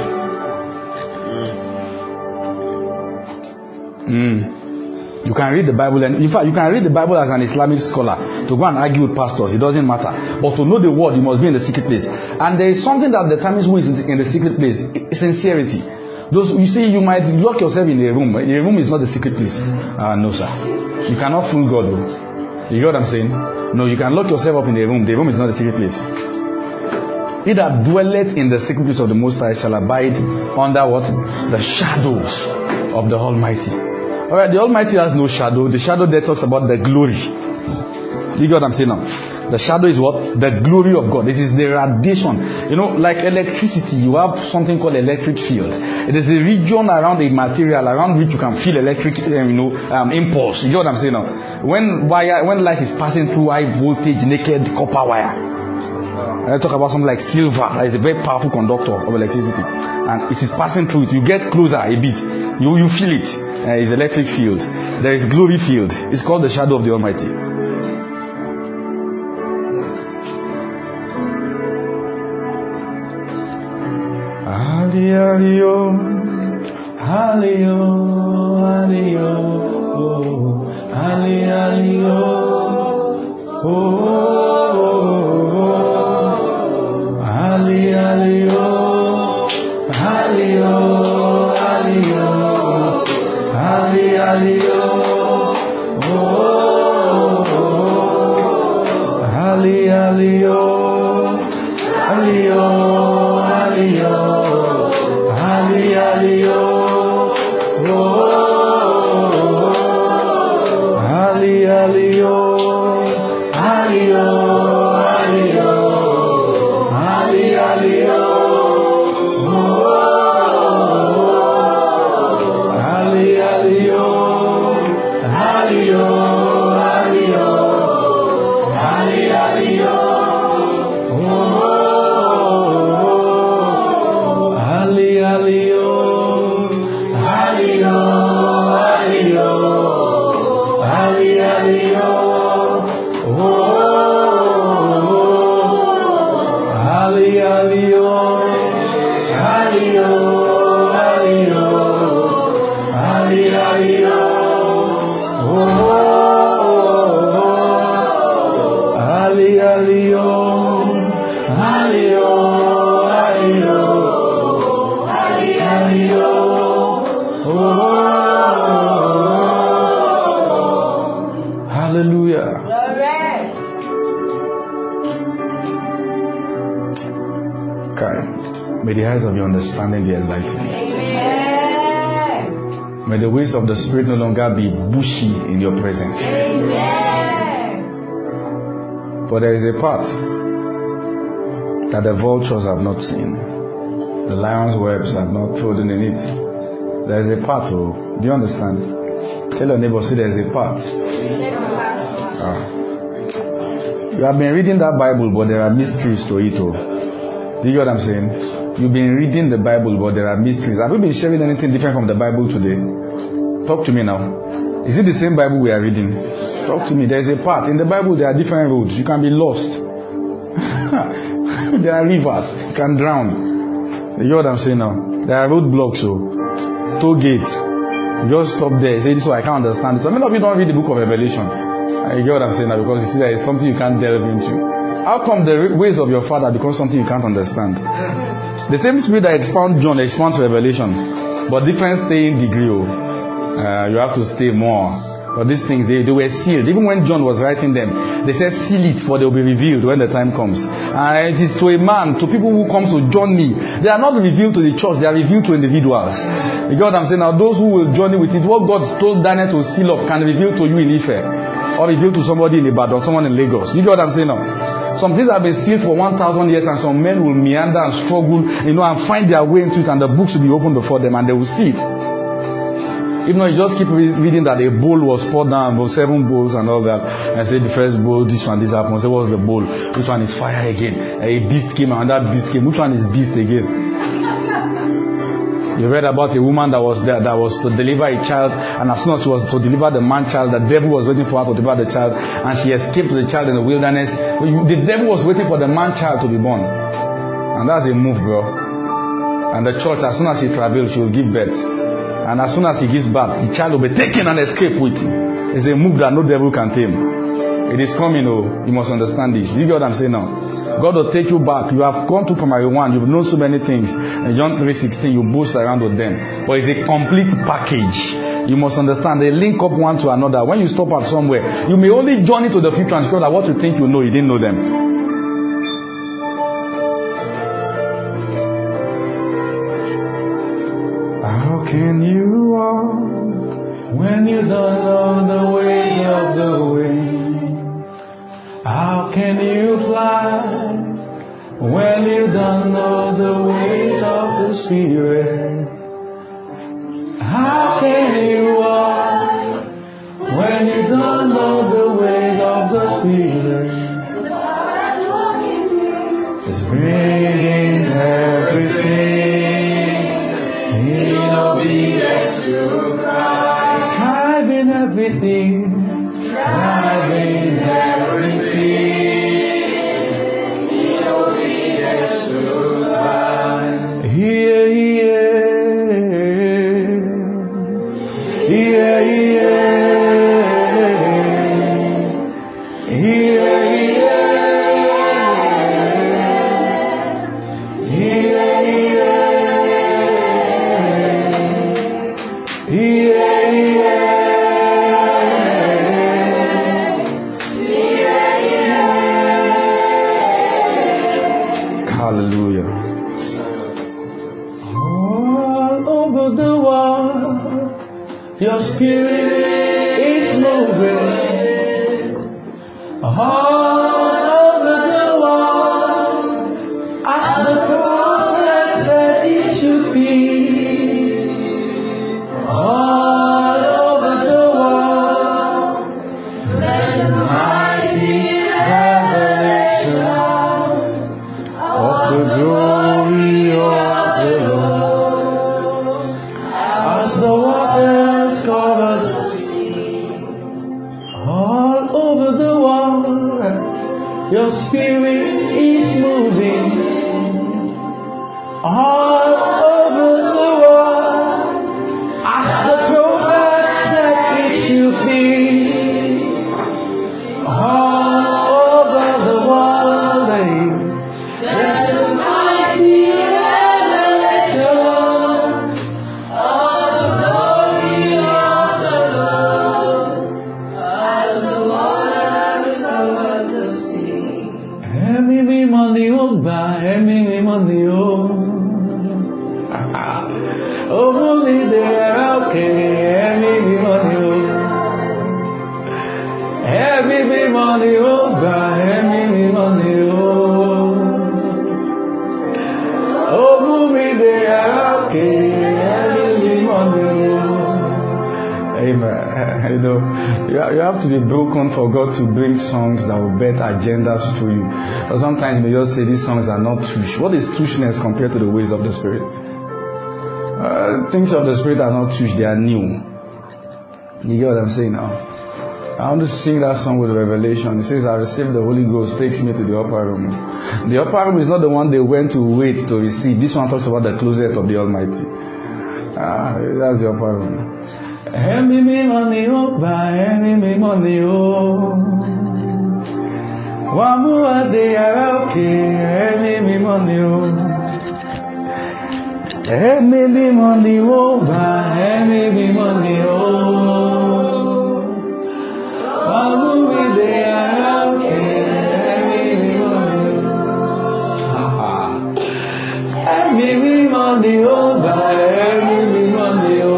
You can read the Bible, and in fact, you can read the Bible as an Islamic scholar to go and argue with pastors. It doesn't matter. But to know the word, you must be in the secret place. And there is something that determines who is in the secret place: sincerity. You see, you might lock yourself in a room. A room is not the secret place. No, sir. You cannot fool God. You get what I'm saying? No, you can lock yourself up in a room. The room is not the secret place. He that dwelleth in the secret place of the Most High shall abide under what? The shadows of the Almighty. Alright, the Almighty has no shadow. The shadow there talks about the glory. You get what I'm saying now? The shadow is what? The glory of God. It is the radiation. You know, like electricity, you have something called electric field. It is a region around a material around which you can feel electric, impulse. You get what I'm saying now? When light is passing through high voltage, naked copper wire, I talk about something like silver. That is a very powerful conductor of electricity, and it is passing through it. You get closer a bit, you feel it. It's electric field. There is glory field. It's called the shadow of the Almighty. Hallelujah, hallelujah, hallelujah, May the eyes of your understanding be enlightened. Amen. May the ways of the Spirit no longer be bushy in your presence. Amen. For there is a path that the vultures have not seen, the lion's webs have not trodden in it. There is a path. Oh, do you understand? Tell your neighbor, see, there is a path. You have been reading that Bible, but there are mysteries to it. Oh. Do you get what I'm saying? You've been reading the Bible, but there are mysteries. Have you been sharing anything different from the Bible today? Talk to me now. Is it the same Bible we are reading? Talk to me. There is a path. In the Bible, there are different roads. You can be lost. There are rivers. You can drown. You know what I'm saying now? There are roadblocks. Toll gates. You just stop there. You say, this one I can't understand it. So many of you don't read the book of Revelation. You get what I'm saying now? Because you see there is something you can't delve into. How come the ways of your father become something you can't understand? The same spirit that expounds John expounds Revelation, but different staying degree. You have to stay more. But these things, they were sealed. Even when John was writing them, they said, seal it, for they will be revealed when the time comes. And it is to a man, to people who come to journey. They are not revealed to the church, they are revealed to individuals. You get what I'm saying? Now, those who will journey with it, what God told Daniel to seal up can reveal to you in Ife, or reveal to somebody in Ibadan, or someone in Lagos. You get what I'm saying now? Some things have been sealed for 1,000 years, and some men will meander and struggle, and find their way into it, and the books will be opened before them, and they will see it. If not, you just keep reading that a bowl was poured down, 7 bowls and all that, and say the first bowl, this one, this happened. Say, what's the bowl? Which one is fire again? A beast came, and that beast came. Which one is beast again? You read about a woman that was there, that was to deliver a child, and as soon as she was to deliver the man child, the devil was waiting for her to deliver the child, and she escaped to the child in the wilderness. The devil was waiting for the man child to be born. And that's a move, bro. And the church, as soon as he travels, she will give birth. And as soon as he gives birth, the child will be taken and escape with him. It's a move that no devil can tame. It is coming, oh. You must understand this. You get what I'm saying now? God will take you back. You have gone to primary 1. You've known so many things. In John 3:16, you boast around with them. But it's a complete package. You must understand. They link up one to another. When you stop at somewhere, you may only journey to the future and discover that what you think you know, you didn't know them. How can you walk when you don't know the ways of the wind? How can you fly when you don't know the ways of the Spirit? How can you walk when you don't know the ways of the Spirit? Scribing everything. Scribing everything. In obedience to Christ. Yeah, yeah. Yeah, yeah. Yeah, hallelujah. All over the world, your spirit is moving. All over the world, as the prophet said it should be. All over the world, there's a mighty revelation of the glory of the Lord. As the waters cover the sea, all over the world, your spirit is moving. All over the world, as the prophet said it should be. All over the world, there's a mighty revelation of the glory of the Lord, as the waters cover the sea. Ẹ̀mí mímọ́ ni ó gbà, ẹ̀mí mímọ́ ni ó. Òun ni dèrè òkè, ẹ̀mí mímọ́ ni ó. Ẹ̀mí mímọ́ ni ó gbà, ẹ̀mí mímọ́ ni ó. Òun mi dèrè òkè, ẹ̀mí mímọ́ ni ó. Amen. You know, you have to be broken for God to bring songs that will bet agendas to you. But sometimes you may just say these songs are not tush. What is tushness compared to the ways of the Spirit? Things of the Spirit are not tush, they are new. You get what I'm saying now? I want to sing that song with revelation. It says, I received the Holy Ghost, takes me to the upper room. The upper room is not the one they went to wait to receive. This one talks about the closet of the Almighty. That's the upper room. Ẹ̀mí mímọ́ ni ó gbà, ẹ̀mí mímọ́ ni ó. Wọ́n mú adé yàrá òkè, ẹ̀mí mímọ́ ni ó. Ẹ̀mí mímọ́ ni ó gbà, ẹ̀mí mímọ́ ni ó. Wọ́n mú adé yàrá òkè, ẹ̀mí mímọ́ ni ó. Ẹ̀mí mímọ́ ni ó gbà, ẹ̀mí mímọ́ ni ó.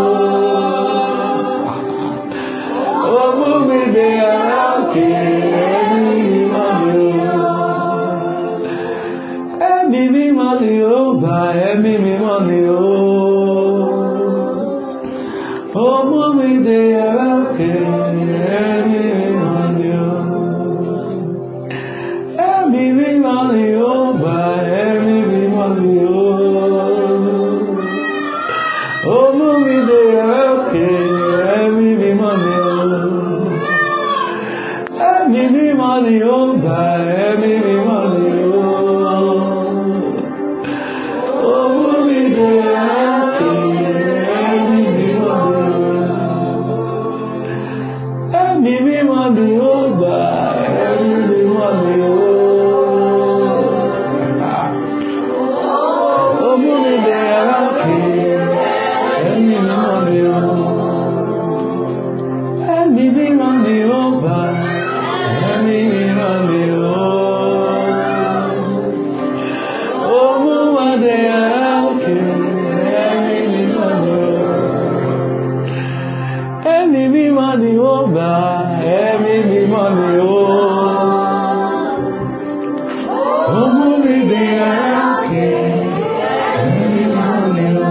Ẹ̀mí mímọ́ ni ó gbà, ẹ̀mí mímọ́ ni ó. Ó mú mi dé yàrá òkè, ẹ̀mí mímọ́ ni ó. Ẹ̀mí mímọ́ ni ó gbà, ẹ̀mí mímọ́ ni ó. Ó mú mi dé yàrá òkè, ẹ̀mí mímọ́ ni ó. Ẹ̀mí mímọ́ ni ó gbà, ẹ̀mí mímọ́ ni ó. Ó mú mi dé yàrá òkè, ẹ̀mí mímọ́ ni ó. Ẹ̀mí mímọ́ ni ó gbà, ẹ̀mí mímọ́ ni ó. Ó mú mi dé yàrá òkè, ẹ̀mí mímọ́ ni ó. Ẹ̀mí mímọ́ ni ó gbà. Ẹ̀mí mímọ́ ni ó. Ó mú wa dé yàrá òkè, ẹ̀mí mímọ́ ni ó. Ẹ̀mí mímọ́ ni ó gbà, ẹ̀mí mímọ́ ni ó. Ó mú mi dé yàrá òkè, ẹ̀mí mímọ́ ni ó.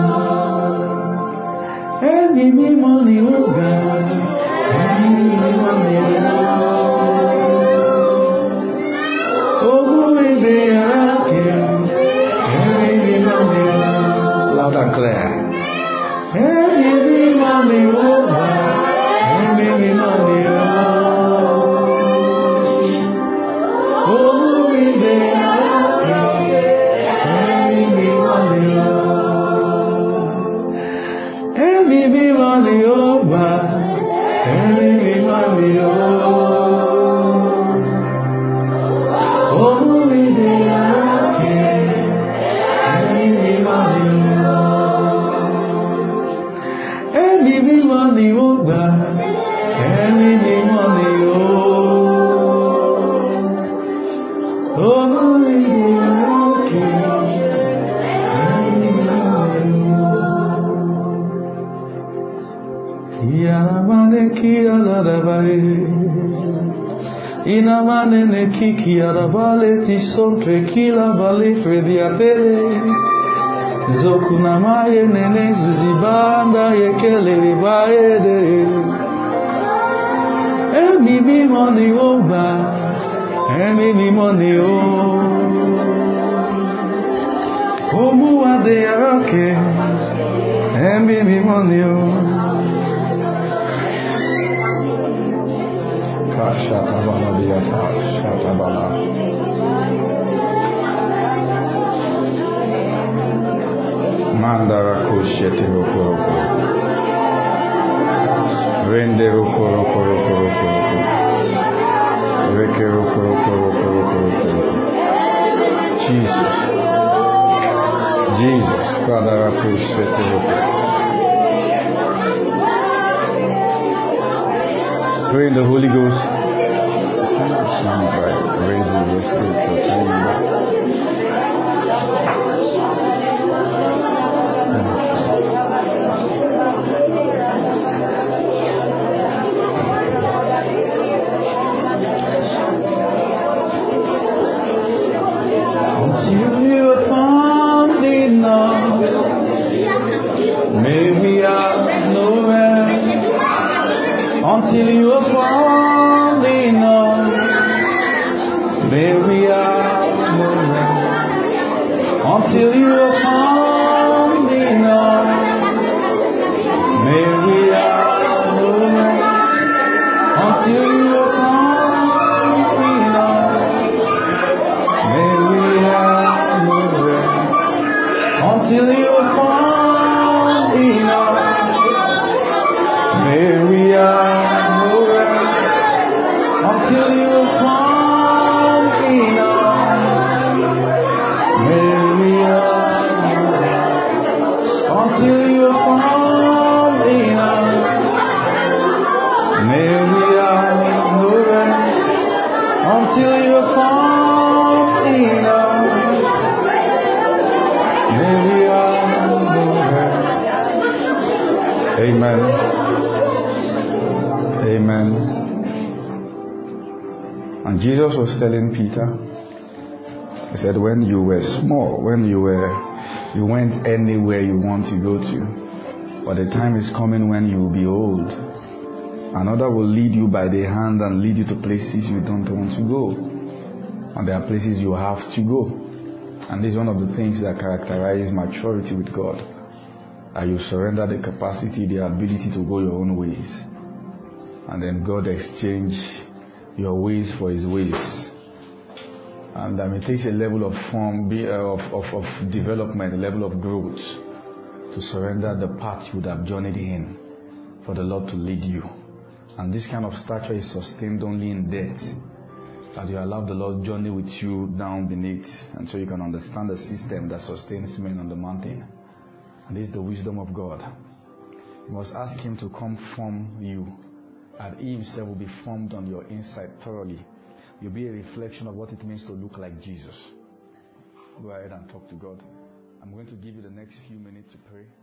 Ẹ̀mí mímọ́ ni ó gbà, ẹ̀mí mímọ́ ni ó. Loud and clear. money over. Ẹ̀mí mímọ́ ni ó. Olórí òkè. Ẹ̀mí mímọ́ ni ó. Yaramane ki aladabare. Inamane ne kiki arabale ti sontre kila bale frediatere. Zokunamaye nene zizibanda yekele baede. Emi mímọ́ ni ó bá, ẹ̀mí mímọ́ ni ó. Omuwade arake, ẹ̀mí mímọ́ ni ó. Kashatabala diyata, shatabala. Mandara kushete rokoroko. Rende rokoroko. Reke rokoroko. Jesus. Kadara kushete rokoroko. Pray in the Holy Ghost. It's not a song, right? Raising your spirit for time. Until you are found enough, maybe I'll know where. Until you are found enough, maybe I'll know where. Until you are found enough, maybe I'll know where. Until you are found enough, maybe I'll know where. Until you are found enough, maybe I'll know where. Until you are found enough, maybe I'll know where. Until you are found enough, maybe I'll know where. Until you are found enough, maybe I'll know where. Amen. Amen. And Jesus was telling Peter, he said, when you were small, you went anywhere you want to go to. But the time is coming when you will be old. Another will lead you by the hand and lead you to places you don't want to go. And there are places you have to go. And this is one of the things that characterize maturity with God. That you surrender the capacity, the ability to go your own ways. And then God exchange your ways for His ways. And it takes a level of development, a level of growth to surrender the path you would have journeyed in for the Lord to lead you. And this kind of stature is sustained only in death. That you allow the Lord journey with you down beneath until you can understand the system that sustains men on the mountain. And this is the wisdom of God. You must ask Him to come form you. And He Himself will be formed on your inside thoroughly. You'll be a reflection of what it means to look like Jesus. Go ahead and talk to God. I'm going to give you the next few minutes to pray.